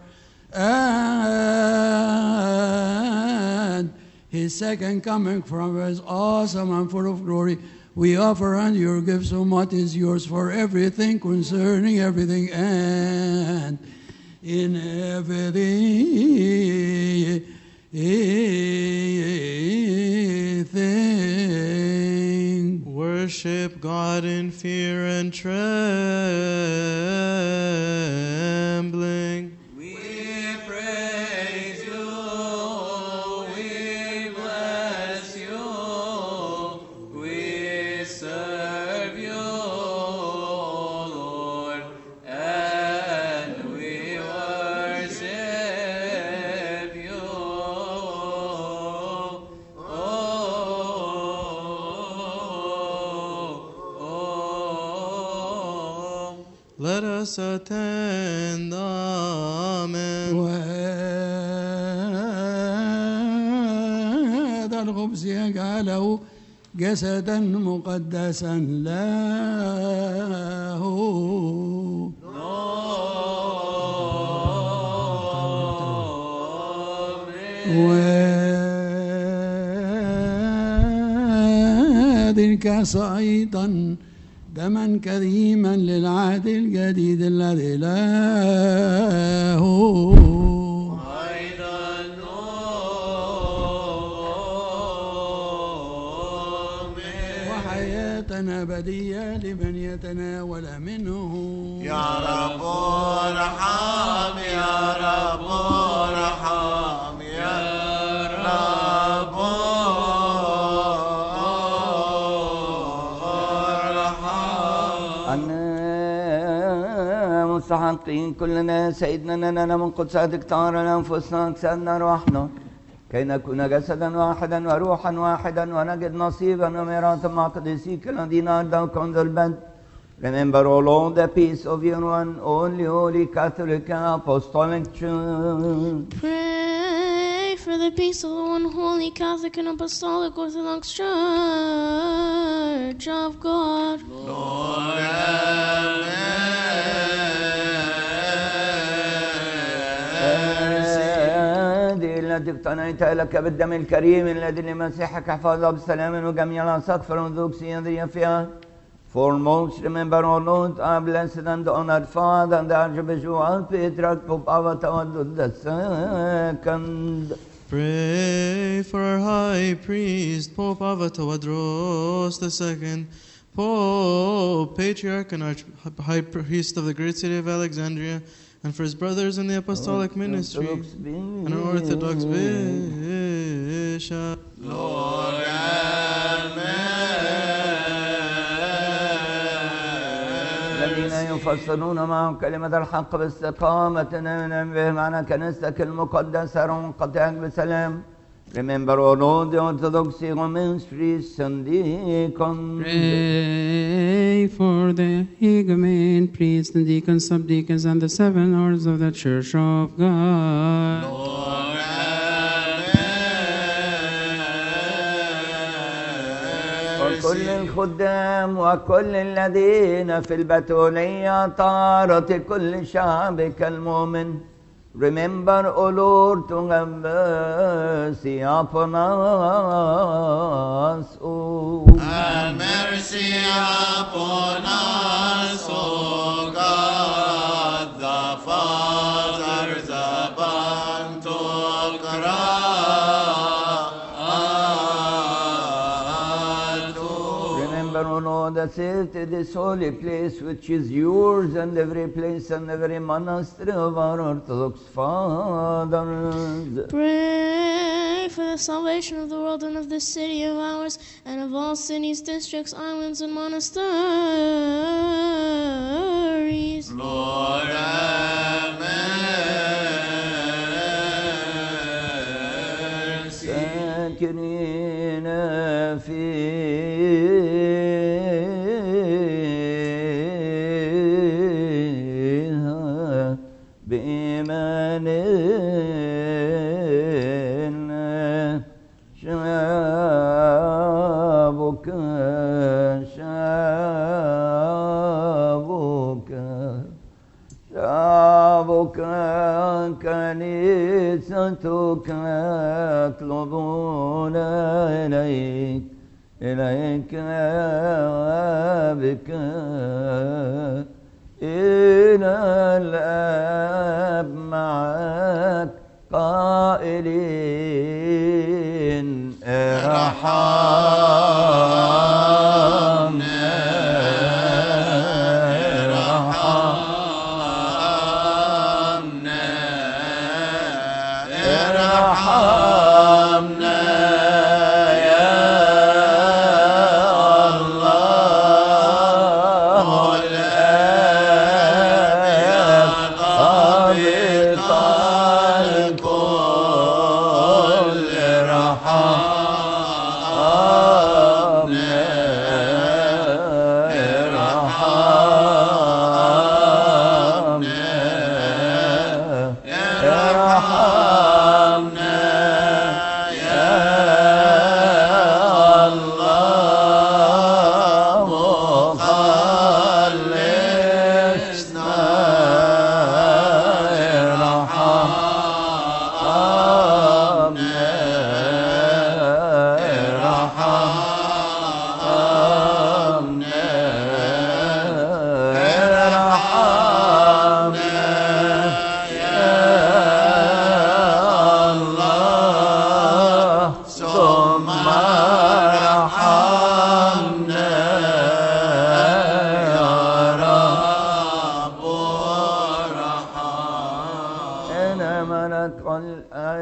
and his second coming from his awesome and full of glory, we offer unto your gifts of what is yours for everything concerning everything and in everything. Worship God in fear and trembling. we praise you, we bless you, we serve you, Lord, and we worship you. Let us attend. Amen. وهذا الخبز يجعله جسدا مقدسا له. Lord, وهذه الكأس أيضا دما كريما للعهد الجديد الذي له وحياة أبدية لمن يتناول منه. يا رب ارحم يا رب ارحم يا رب ارحم. مستحقين كلنا سيدنا لنا من قدساتك طهر أنفسنا أجسادنا روحنا كي نكون جسدا واحدا وروحا واحدا ونجد نصيبا وميراثا مع قديسيك الذين أردوك عند البدء. Remember, O Lord, the peace of your one, only holy Catholic and Apostolic Church. Pray for the peace of the one holy Catholic and Apostolic Orthodox Church of God. Lord, have هذه التي اقتنيت لك بالدم الكريم الذي لمسيحك احفظها بسلام وجميع الأساقفة والأرثوذكسية الذي فيها. Foremost, remember, O Lord, our blessed and honored Father, and the Archbishop of Petrarch, Pope Avatar the Second. Pray for our High Priest, Pope Avatawadros the Second, Pope, Patriarch, and Arch High Priest of the great city of Alexandria, and for his brothers in the Apostolic Ministry, and our Orthodox Bishop. Lord, amen. الذين يفسرون معهم كلمة الحق باستقامة نؤمن بهم معنا كنيستك المقدسة منقطعك بسلام. Remember, O Lord, the Orthodox Roman priests and deacons. Pray for the Hegumen, priests, and deacons, subdeacons, and the seven orders of the Church of God. Lord, amen. وكل الخدام وكل الذين في البتولية طارة كل شعبك المؤمن. Remember, O Lord, to have mercy upon us. Oh. Have mercy upon us, O God, the Father, the Pantocrator. Remember, O Lord, the city, this holy place which is yours, and every place and every monastery of our Orthodox fathers. Pray for the salvation of the world and of this city of ours, and of all cities, districts, islands, and monasteries. Lord, have mercy. ساكنين فيها بإيماننا شعبك شعبك شعبك كنيستك يطلبون إليك إليك بك إلى الآب معك قائلين ارحمنا ارحمنا يا الله الآب يا ضابط الكل ارحمنا ارحمنا ارحمنا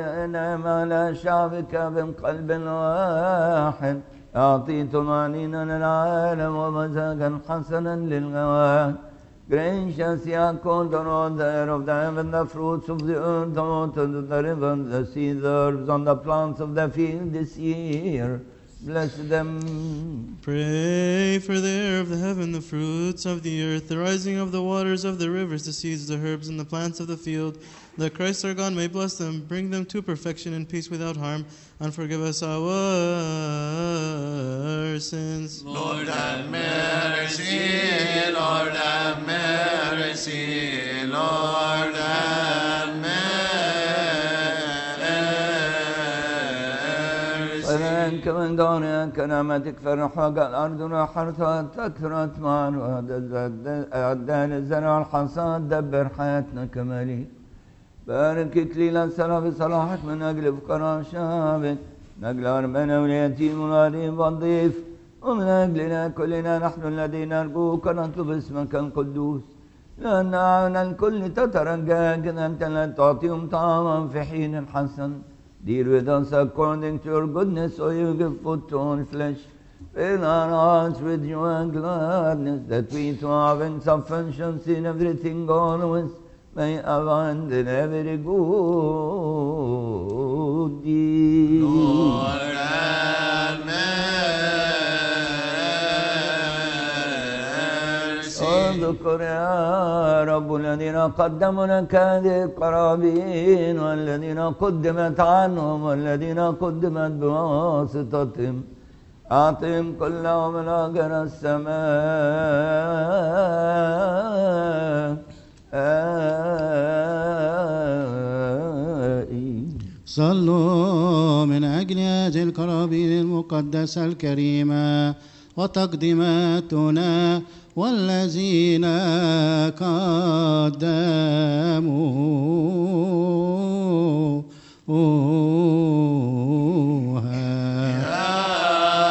انعم على شعبك من قلب واحد أعطي طمأنينة للعالم ومزاجا حسنا للغوان. Gracious Yaakov, the Lord, the air of the heaven, the fruits of the earth, the waters of the river, the sea, the herbs on the plants of the field this year. Bless them. Pray for the air of the heaven, the fruits of the earth, the rising of the waters of the rivers, the seeds, the herbs, and the plants of the field, that Christ our God may bless them, bring them to perfection in peace without harm, and forgive us our sins. Lord have mercy, Lord have mercy, Lord have mercy. فلنك من دونك نعمتك فرح وقع الأرض وحرثها تكثرت معا وأعدى للزرع الحصاد دبر حياتنا كمالي. بارك إكليل السلام بصلاحك من أجل فقراء شعبك، من أجل أرمنا واليتيم والغريب والضيف، ومن أجلنا كلنا نحن الذين نرجوك نطلب اسمك القدوس، لأن أعين الكل تترجاك أنت لا تعطيهم طعاما في حين حسن. Deal with us according to your goodness, so you give food to all flesh. Fill our hearts with joy and gladness, that we too having sufficiency in everything always may abound in every good deed. Lord have mercy. اذكر يا رب الذين قدموا لك هذه القرابين والذين قدمت عنهم والذين قدمت بواسطتهم. أعطهم كلهم من أجر السماء. صلوا من أجل هذه القرابين المقدسة الكريمة وتقديماتنا والذين قدموها.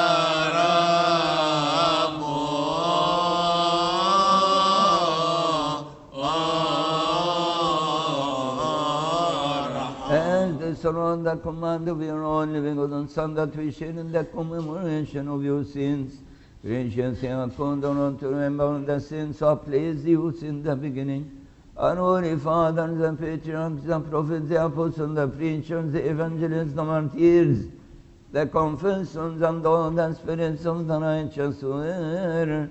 Surround the command of your only begotten Son, that we share in the commemoration of your sins. Gracious Yaakov, don't remember the sins of placed youth in the beginning. Our holy fathers, the patriarchs, the prophets, the apostles, the preachers, the evangelists, the martyrs, the confessors, and all the spirits of the righteous who were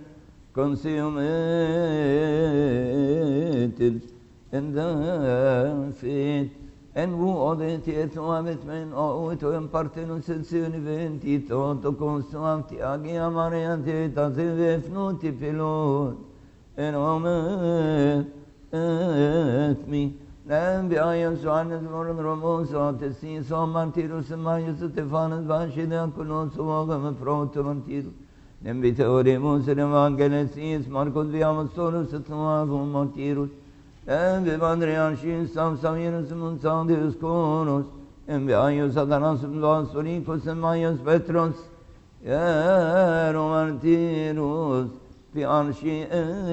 consummated in the faith. En uodet oavet men oet o impartenus et univenti toto consuamti agia mariante tasevefnuti pilot en omet et mi nembi ayas Johannes morum romos otesis o martirus maius Stefanus vashide aculos ogam proto martirus nembi teoremus in evangelisis Marcos viamostolus et noavum martirus En vi vandrar skyndsamt som Venus Monsandius Konos, en vi Aios Atanasius Lasorikos, en Maios Petros, Ero Martirus, vi Archi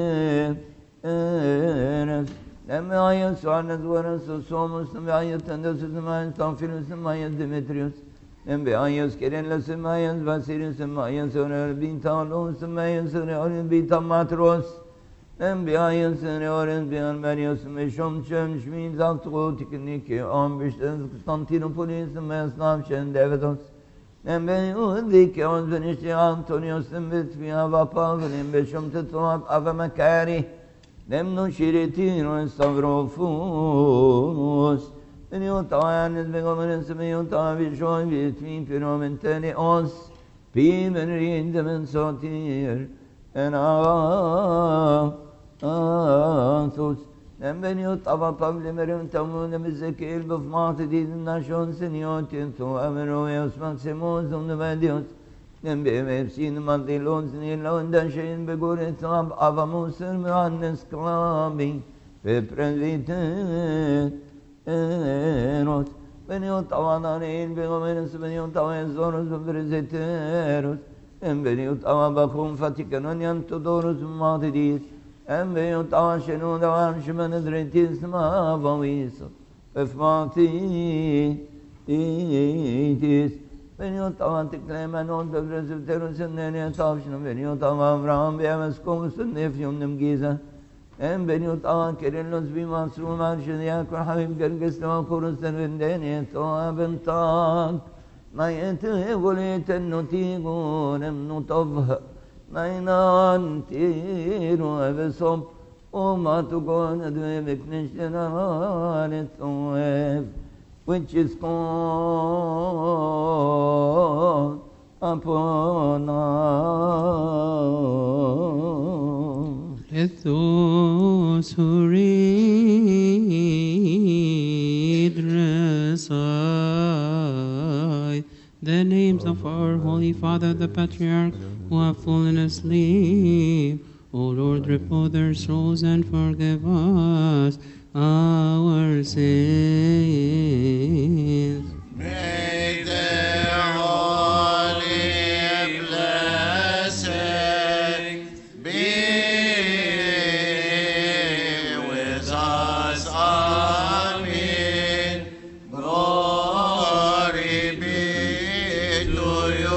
Eres, en vi Aios Johannes Varas och Somos, en vi Aios Tendesus, en Maios Tamphilus, en Maios Demetrius, en vi Aios Kerellus, en Maios Vasilius, en Maios Orebintalos, en Maios Orebintamatros, En biayens en åren bian Marius med som kön schmin sagt rotiknike ambischen Konstantinopolis med snabchen Davidos. En ben undike on benishti Antonius en vet vi ava Pavel en beshom tetovat ava Makari. Nemno shiretino en Stavrofonos. En yo tayanes begomen se me yo tavi joy vet vi pyromentene os. Pimen rindemen sotir. En a Antus, nem veniut ava Pavle merum tamun nem Ezekiel bufmati din nashon seniotin to amero Osman Simons on the medios, nem be mersin mandilons ni londa shein begoret ab ava Muser mehannes klabi, ve prendite eros, veniut ava nanin begomenes veniut ava zoros beprezeteros, nem veniut ava bakum fatikanon yantodoros matidis, En veniut ava shenun davan shemen edretis ma vaviso, efmati itis. Veniota Ticleman, the Presbyterus and any adoption of Veniota Abraham, Beamascus, and Nephium Giza, and Veniota Kirillus Bimas, Ruman, Shediakor, Habib Gergestam, Chorus, and Vendenia, to Aventan, Nayet Evolit and Notigon, and not of Nainan, Tiro, Evesop, O Matugon, and Vivicnition, and it which is called upon us. Let those who read recite the names of our Holy Father, the Patriarch, who have fallen asleep. O Lord, repose their souls and forgive us our sins. May their holy blessing be with us. Amen. Glory be to you,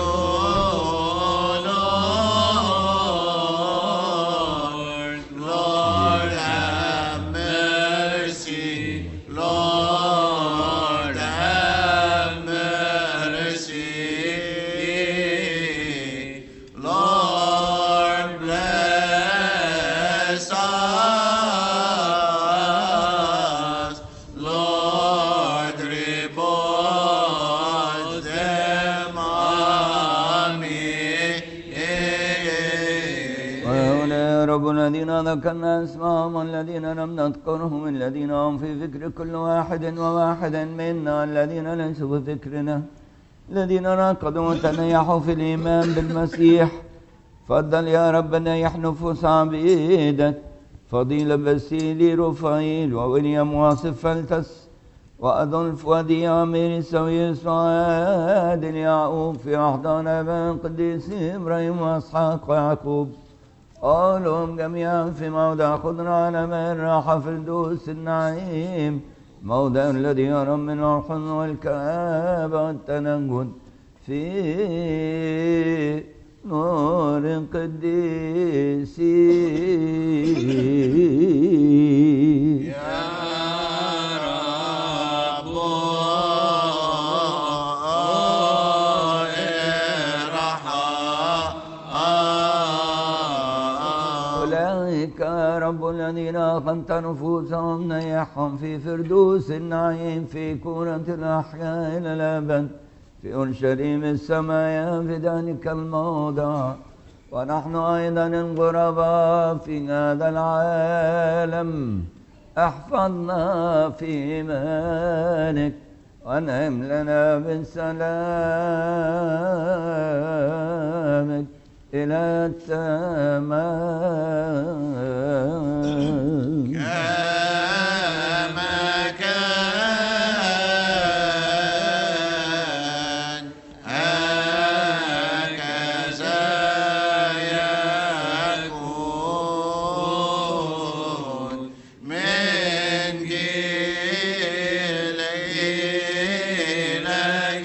Lord. Lord, have mercy. Lord, have mercy. Lord, bless us. Lord, repose them. Amen. وهؤلاء رب الذين ذكرنا اسمهم الذين لم نذكرهم الذين هم في فكر كل واحد وواحد منا الذين ليسوا بفكرنا الذين راقدوا وتنيحوا في الإيمان بالمسيح. فضل يا ربنا يحنف عبيدك فضيل بسيلي رفايل وويليام واصف فلتس وأدولف ودي عمير سويس وعادل يعقوب في أحضان أبا قديس إبراهيم وإسحاق ويعقوب. قالهم جميعا في موضع خضر على ماء الراحة في الدوس النعيم، موضع الذي يرى منه الحزن والكآبة والتنجد في نور قديسي. رب الذين أقمت نفوسهم نيحهم في فردوس النعيم في كورة الأحياء إلى الأبد في أورشليم السماء في ذلك الموضع. ونحن أيضا الغرباء في هذا العالم احفظنا في إيمانك وانعم لنا بسلامك إلى التمام. كما كان هكذا يكون من جيل إلى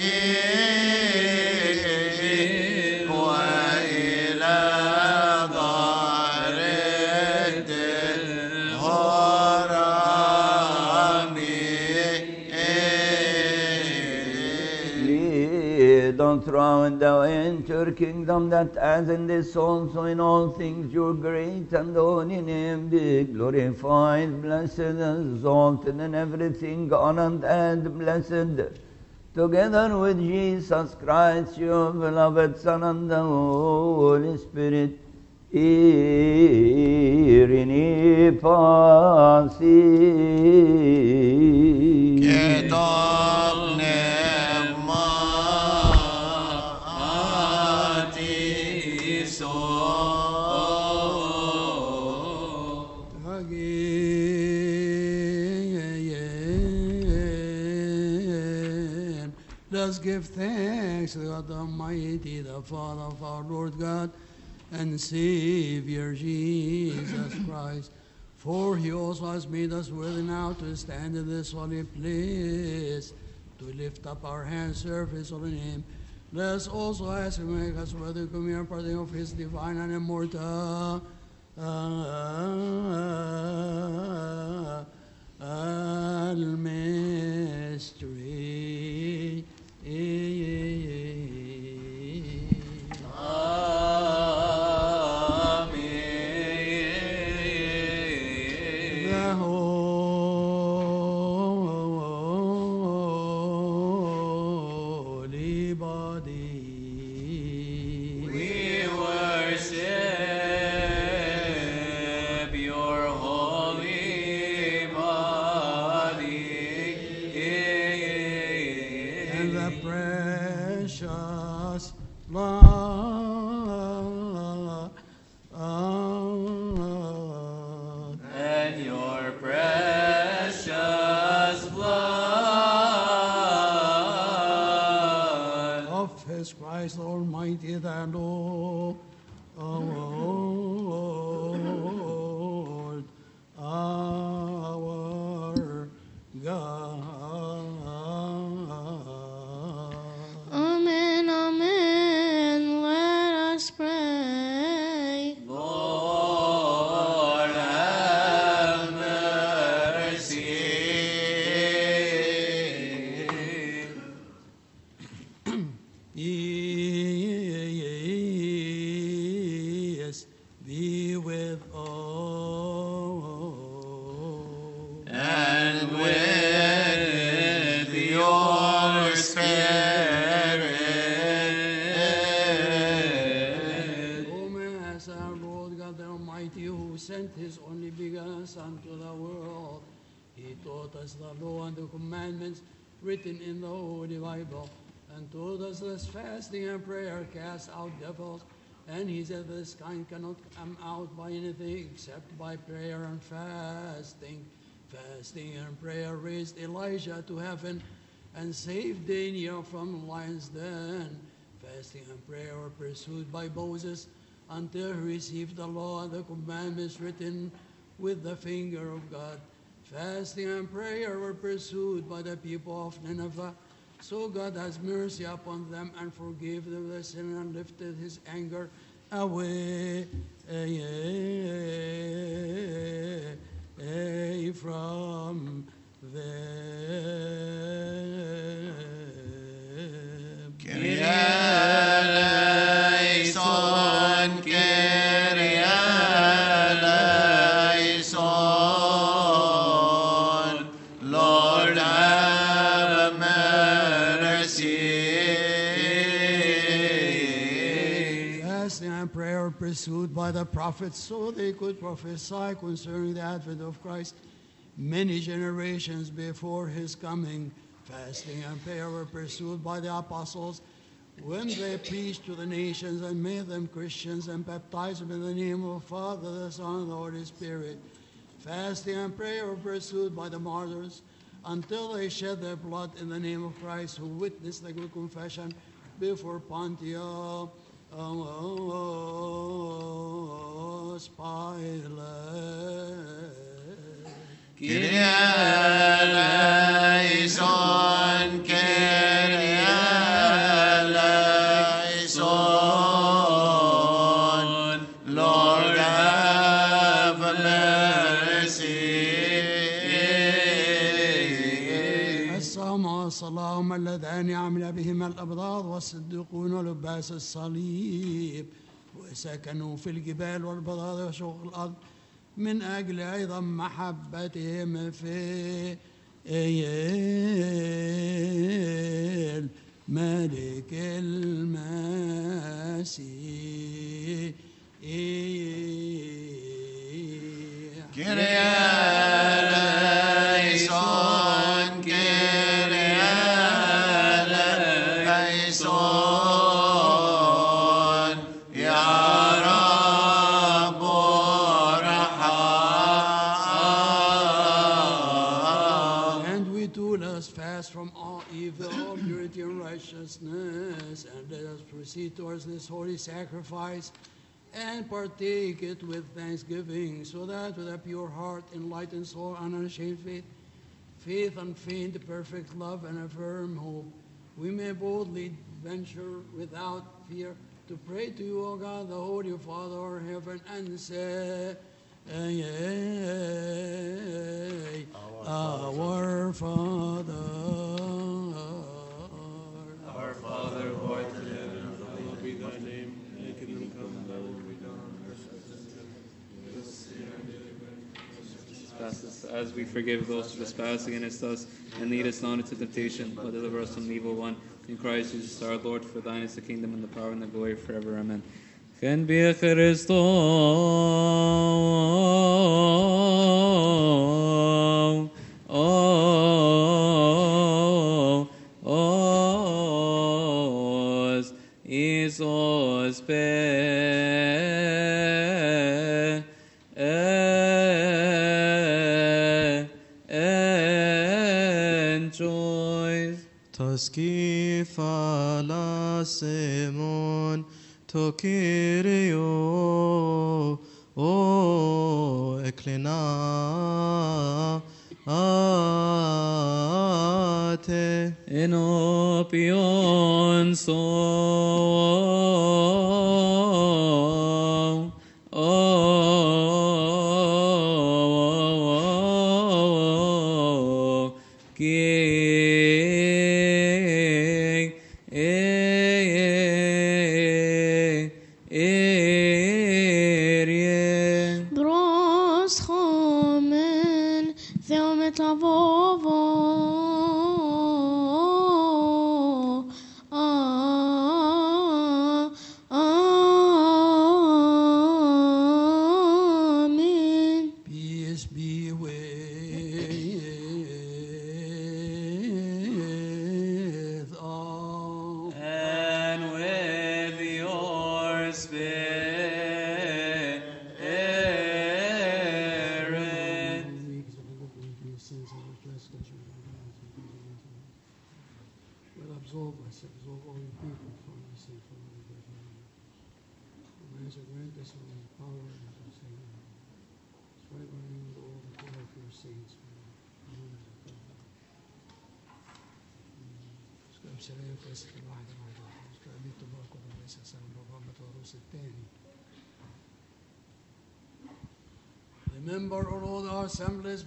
جيل وإلى throughout the entire kingdom, that as in this also in all things your great and holy name be glorified, blessed, exalted in everything, honored and blessed, together with Jesus Christ, your beloved Son, and the Holy Spirit, Irini Pasi. Kitab Let us give thanks to God Almighty, the Father of our Lord God and Savior Jesus Christ. For he also has made us worthy now to stand in this holy place to lift up our hands, serve His holy name. Let us also ask Him to make us worthy to come here and partake of His divine and immortal uh, uh, mystery. The holy body. We worship your holy body And the precious blood and your precious blood of His Christ Almighty, the Lord, our God. Amen, amen. Let us pray. Lord have mercy. Yes, be with all. And with your spirit. O Mass, our Lord God the Almighty, who sent His only begotten Son to the world, He taught us the law and the commandments written in the Holy Bible, and told us that fasting and prayer cast out devils. And He said this kind cannot come out by anything except by prayer and fasting. Fasting and prayer raised Elijah to heaven and saved Daniel from the lion's den. Fasting and prayer were pursued by Moses until he received the law and the commandments written with the finger of God. Fasting and prayer were pursued by the people of Nineveh. So God has mercy upon them and forgave them their sin and lifted His anger away from them. Kyrie eleison, Kyrie eleison. Lord have mercy. Fasting and prayer were pursued by the prophets so they could prophesy concerning the advent of Christ many generations before His coming. Fasting and prayer were pursued by the apostles when they preached to the nations and made them Christians and baptized them in the name of the Father, the Son, and the Holy Spirit. Fasting and prayer were pursued by the martyrs until they shed their blood in the name of Christ, who witnessed the good confession before Pontius Pilate. Kyrie eleison, Kyrie eleison. Lord have mercy. الصوم والصلاة هما اللذان عمل بهما الأبرار والصديقون لباس الصليب وسكنوا في الجبال والبرار وشوق الأرض من أجل أيضا محبتهم في ملك المسيح. Kyrie eleison, Kyrie eleison. Ya Rabbi Rahman. And we too let us fast from all evil, all purity and righteousness, and let us proceed towards this holy sacrifice and partake it with thanksgiving, so that with a pure heart, enlightened soul, and unashamed faith, faith unfeigned, perfect love, and a firm hope, we may boldly venture without fear to pray to you, O God, the Holy Father of heaven, and say, Our Father, Our Father, who art in heaven, hallowed be thy name. Thy kingdom come, thy will be done on earth as it is in heaven. As we forgive those who trespass against us, and lead us not into temptation, but deliver us from the evil one. In Christ Jesus our Lord, for thine is the kingdom and the power and the glory forever. Amen. Ken be Christos, oh, oh, oh, Isos pe, and choice. Toski falasemon tokirio o eklina ate Enopion so oh king erie Bros chomen theomet avovo Ah, Amen. peace be with all. and with your spirit. Will absolve us, absolve all your people from our sin, from our rebellion. Raise and grant us all the power and to save us. Spread on you all the power of your saints. سكب سلام قصة الواحد واحد سكب بيت تبارك وليس سلام بابا توروس الثاني. Remember, O Lord, our assemblies,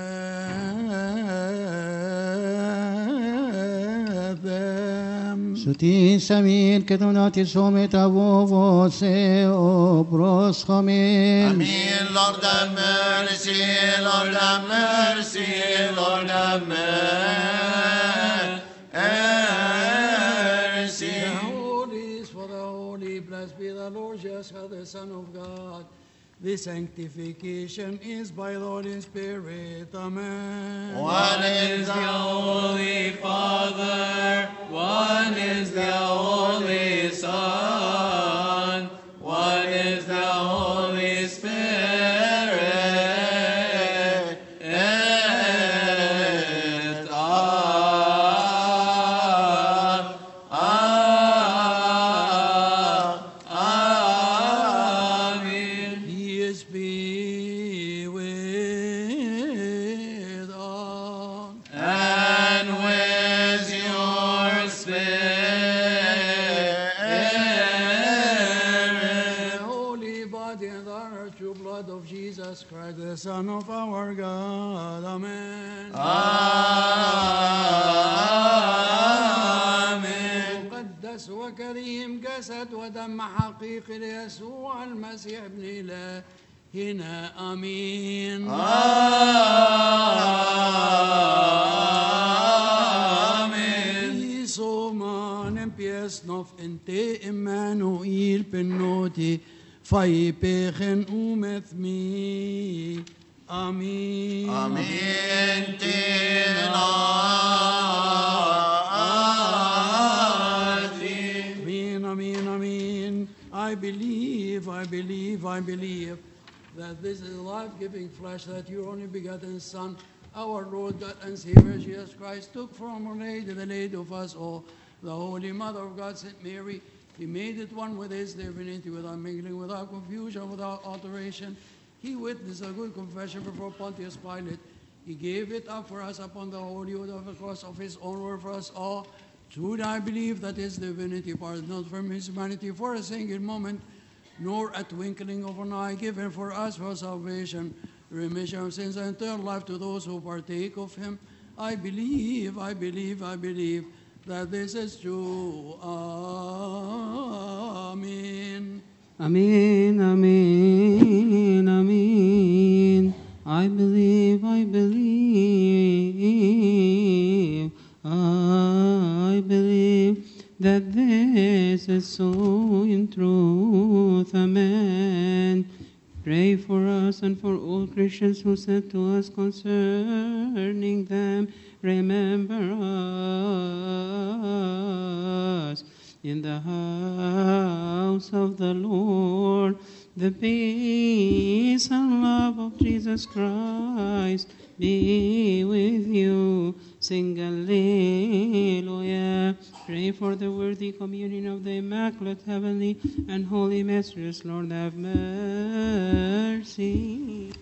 bless them. Suti samir ketunati somet avovo se o bros chomen. Amen, Lord have mercy, Lord have mercy, Lord have mercy. The holies for the holy, blessed be the Lord Jesus, the Son of God. The sanctification is by the Holy Spirit. Amen. One is The the Holy Father, one is the Holy Son, one is the Holy Spirit. Et ah, ah, Amen. Peace be with all. And with your spirit. The holy body and the true blood of Jesus Christ, the Son of our God. Amen. آمين. مقدس وكريم جسد ودم حقيقي ليسوع المسيح ابن إله هنا آمين. آمين. I somanen pjesnof en te Emmanuel penoti fai pechen umeth mi. Amen. Amen. Tina. Amen, amen, amen. I believe, I believe, I believe that this is life-giving flesh that your only begotten Son, our Lord God and Savior Jesus Christ, took from our Lady, the Lady of us all, the Holy Mother of God, Saint Mary. He made it one with his divinity, without mingling, without confusion, without alteration. He witnessed a good confession before Pontius Pilate. He gave it up for us upon the holy wood of the cross of his own word for us all. Truly I believe that his divinity parted not from his humanity for a single moment, nor a twinkling of an eye, given for us for salvation, remission of sins, and eternal life to those who partake of him. I believe, I believe, I believe that this is true. Amen. Amen, amen, amen. I believe, I believe, I believe that this is so in truth. Amen. Pray for us and for all Christians who said to us concerning them, remember us in the house of the Lord. The peace and love of Jesus Christ be with you. Sing Alleluia. Pray for the worthy communion of the Immaculate, Heavenly, and Holy Mistress. Lord, have mercy.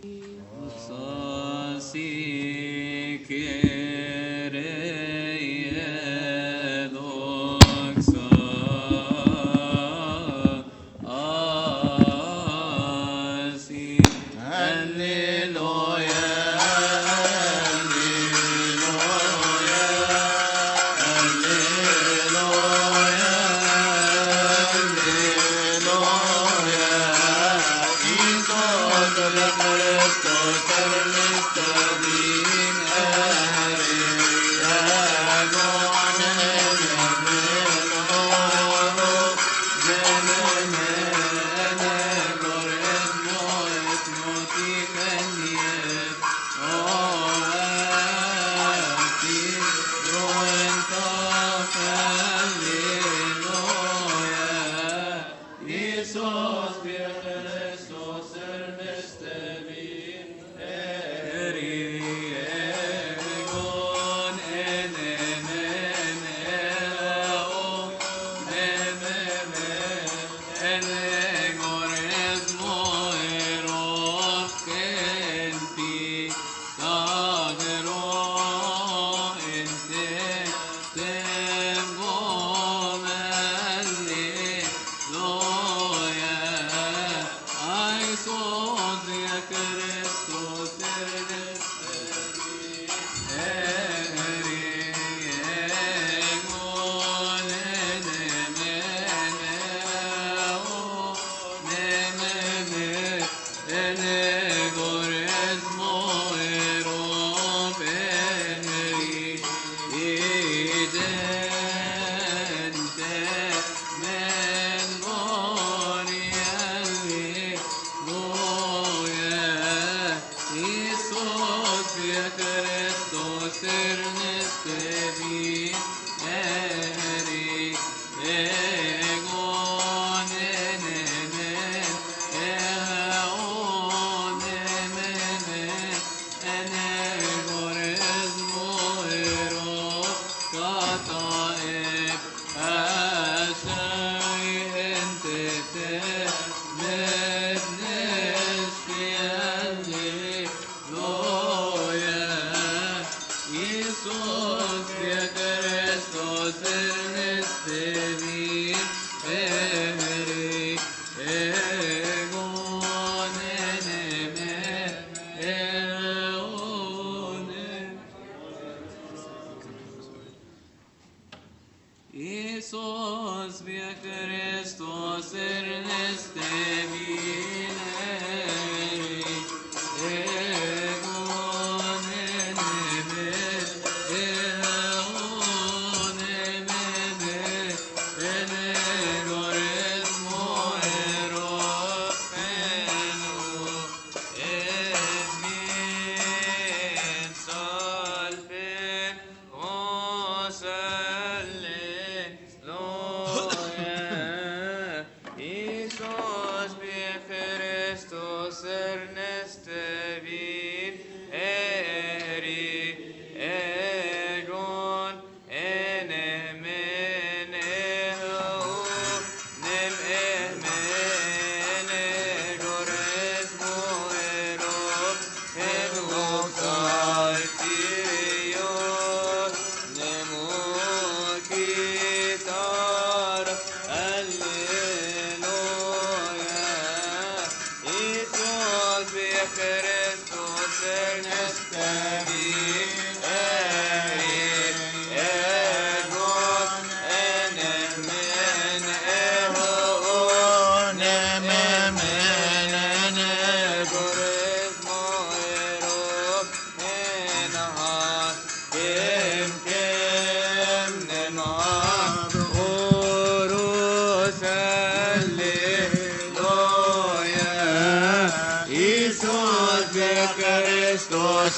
Iisus, vie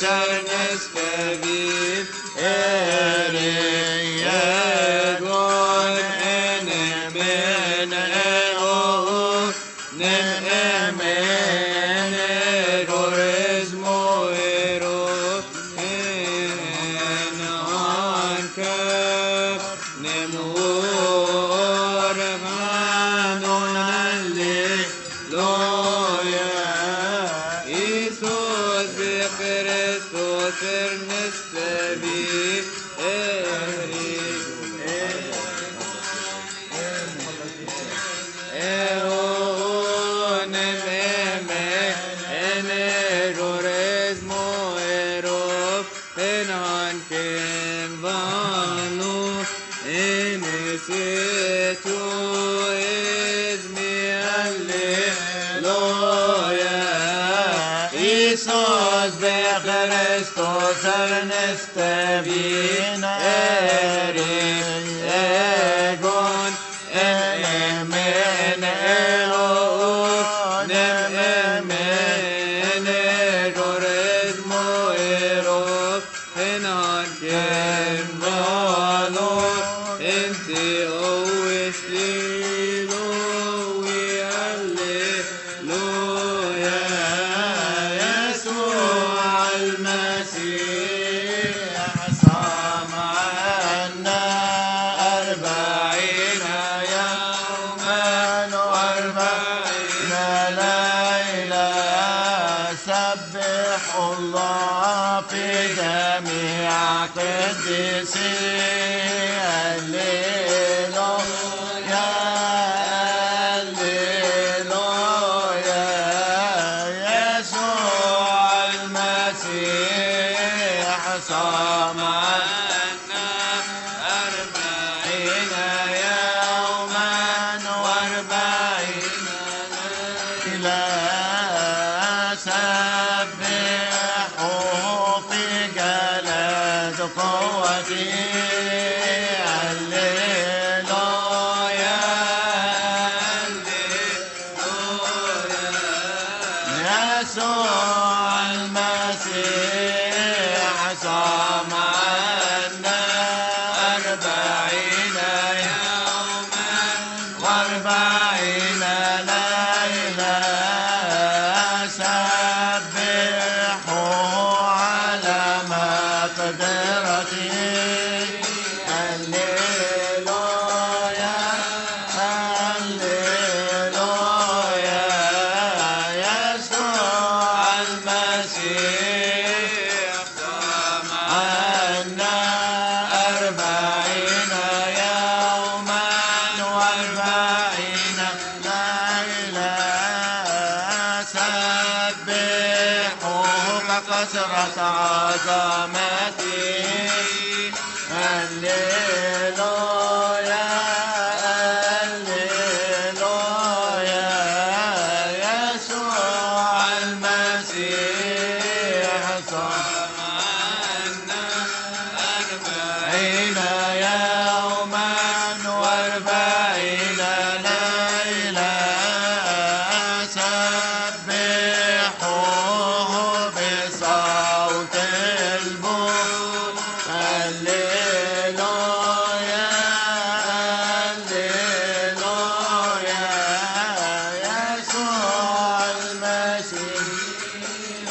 Sarnestabib, Eriagon, Enemen, Eo, Nemen, Egorismo, Ero, Enankab, Nemur, Manon, Alleluia, Isus, Christus, Sarnestabib, Christos Sarnestabin Eri Egon Emen Eo Nemen Egorismo Ero Enan Kembalo Enti Oislilo We Alleluia الله في جميع قدسي هللويا هللويا يسوع المسيح صام عنا أربعين يوما وأربعين ليلة قوتي هللويا هللويا يسوع المسيح صام عنا أربعين يوما وأربعين ليلة سبحوا على ما قدرته هللويا هللويا يسوع المسيح صام عنا أربعين يوما وأربعين ليلة سبحوه كثرة عظمته هللويا هللويا يسوع المسيح صام عنا أربعين يوما وأربعين ليلة سبحوه بصوت البول هللويا هللويا يسوع المسيح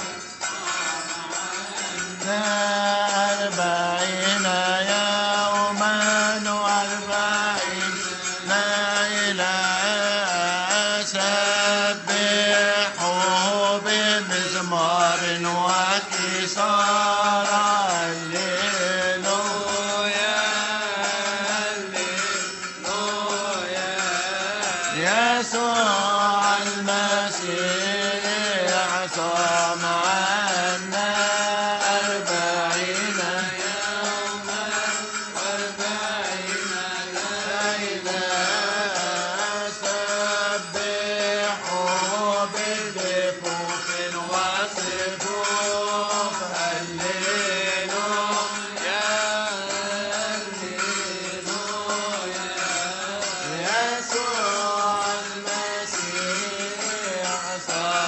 أربعين يوما وأربعين ليلة سبحوه بمزمار وكسار هللويا هللويا يسوع المسيح صام عنا أربعين يوما وأربعين ليلة سبحوه بدفوف وصفوف هللويا هللويا يسوع المسيح صام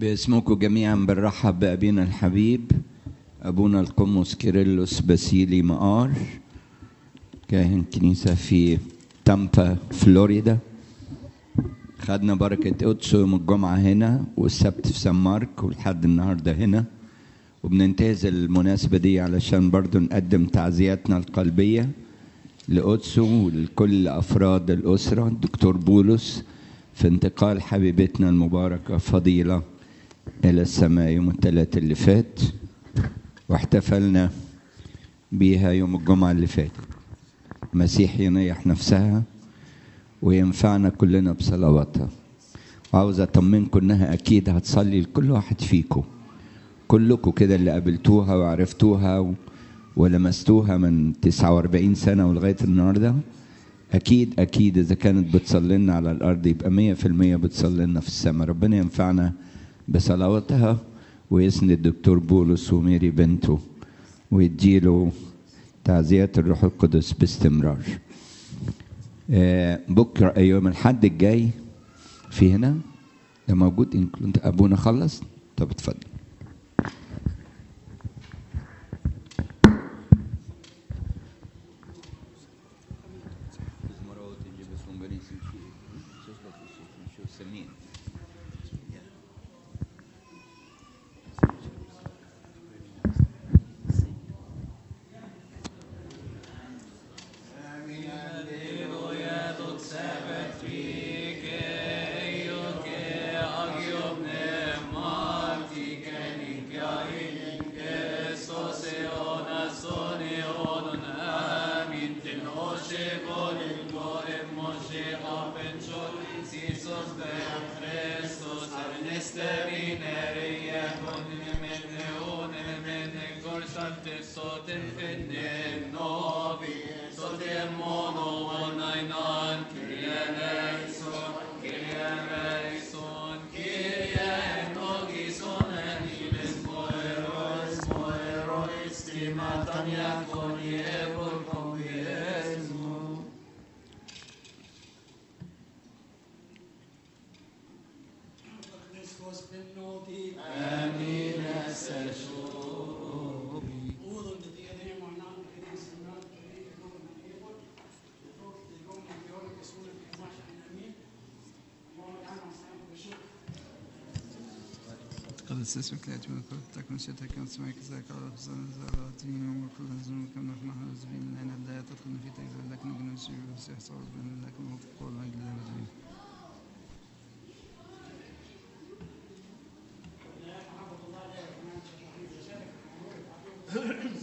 باسمكم جميعا بنرحب بأبينا الحبيب أبونا القمص كيرلس باسيلي مقار، كاهن كنيسة في تامبا فلوريدا. خدنا بركة قدسه يوم الجمعة هنا والسبت في سان مارك ولحد النهاردة هنا، وبننتهز المناسبة دي علشان برضو نقدم تعزياتنا القلبية لقدسه ولكل أفراد الأسرة الدكتور بولس في انتقال حبيبتنا المباركة فضيلة إلى السماء يوم الثلاث اللي فات، واحتفلنا بيها يوم الجمعة اللي فات. مسيح ينيح نفسها وينفعنا كلنا بصلواتها. وعاوز أطمنكم إنها أكيد هتصلي لكل واحد فيكم، كلكم كده اللي قابلتوها وعرفتوها و... ولمستوها من تسعة وأربعين سنة ولغاية النهاردة. أكيد أكيد إذا كانت بتصلي لنا على الأرض يبقى مية في المية بتصلي لنا في السماء. ربنا ينفعنا بصلواتها ويسند الدكتور بولس وميري بنته ويديله تعزيات الروح القدس باستمرار. آه بكرة يوم الحد الجاي في هنا ده موجود. إن كنت أبونا خلص طب اتفضل. قدس اسمك لا تكون تكن شتى كما سمعك ذاك على حسن زاراتين وكل هزم كما نحن حزبين لنا بداية تدخل في تجزئ لكن جنوس يوسف صار بين لكن وقول ما جل مدين. Thank you.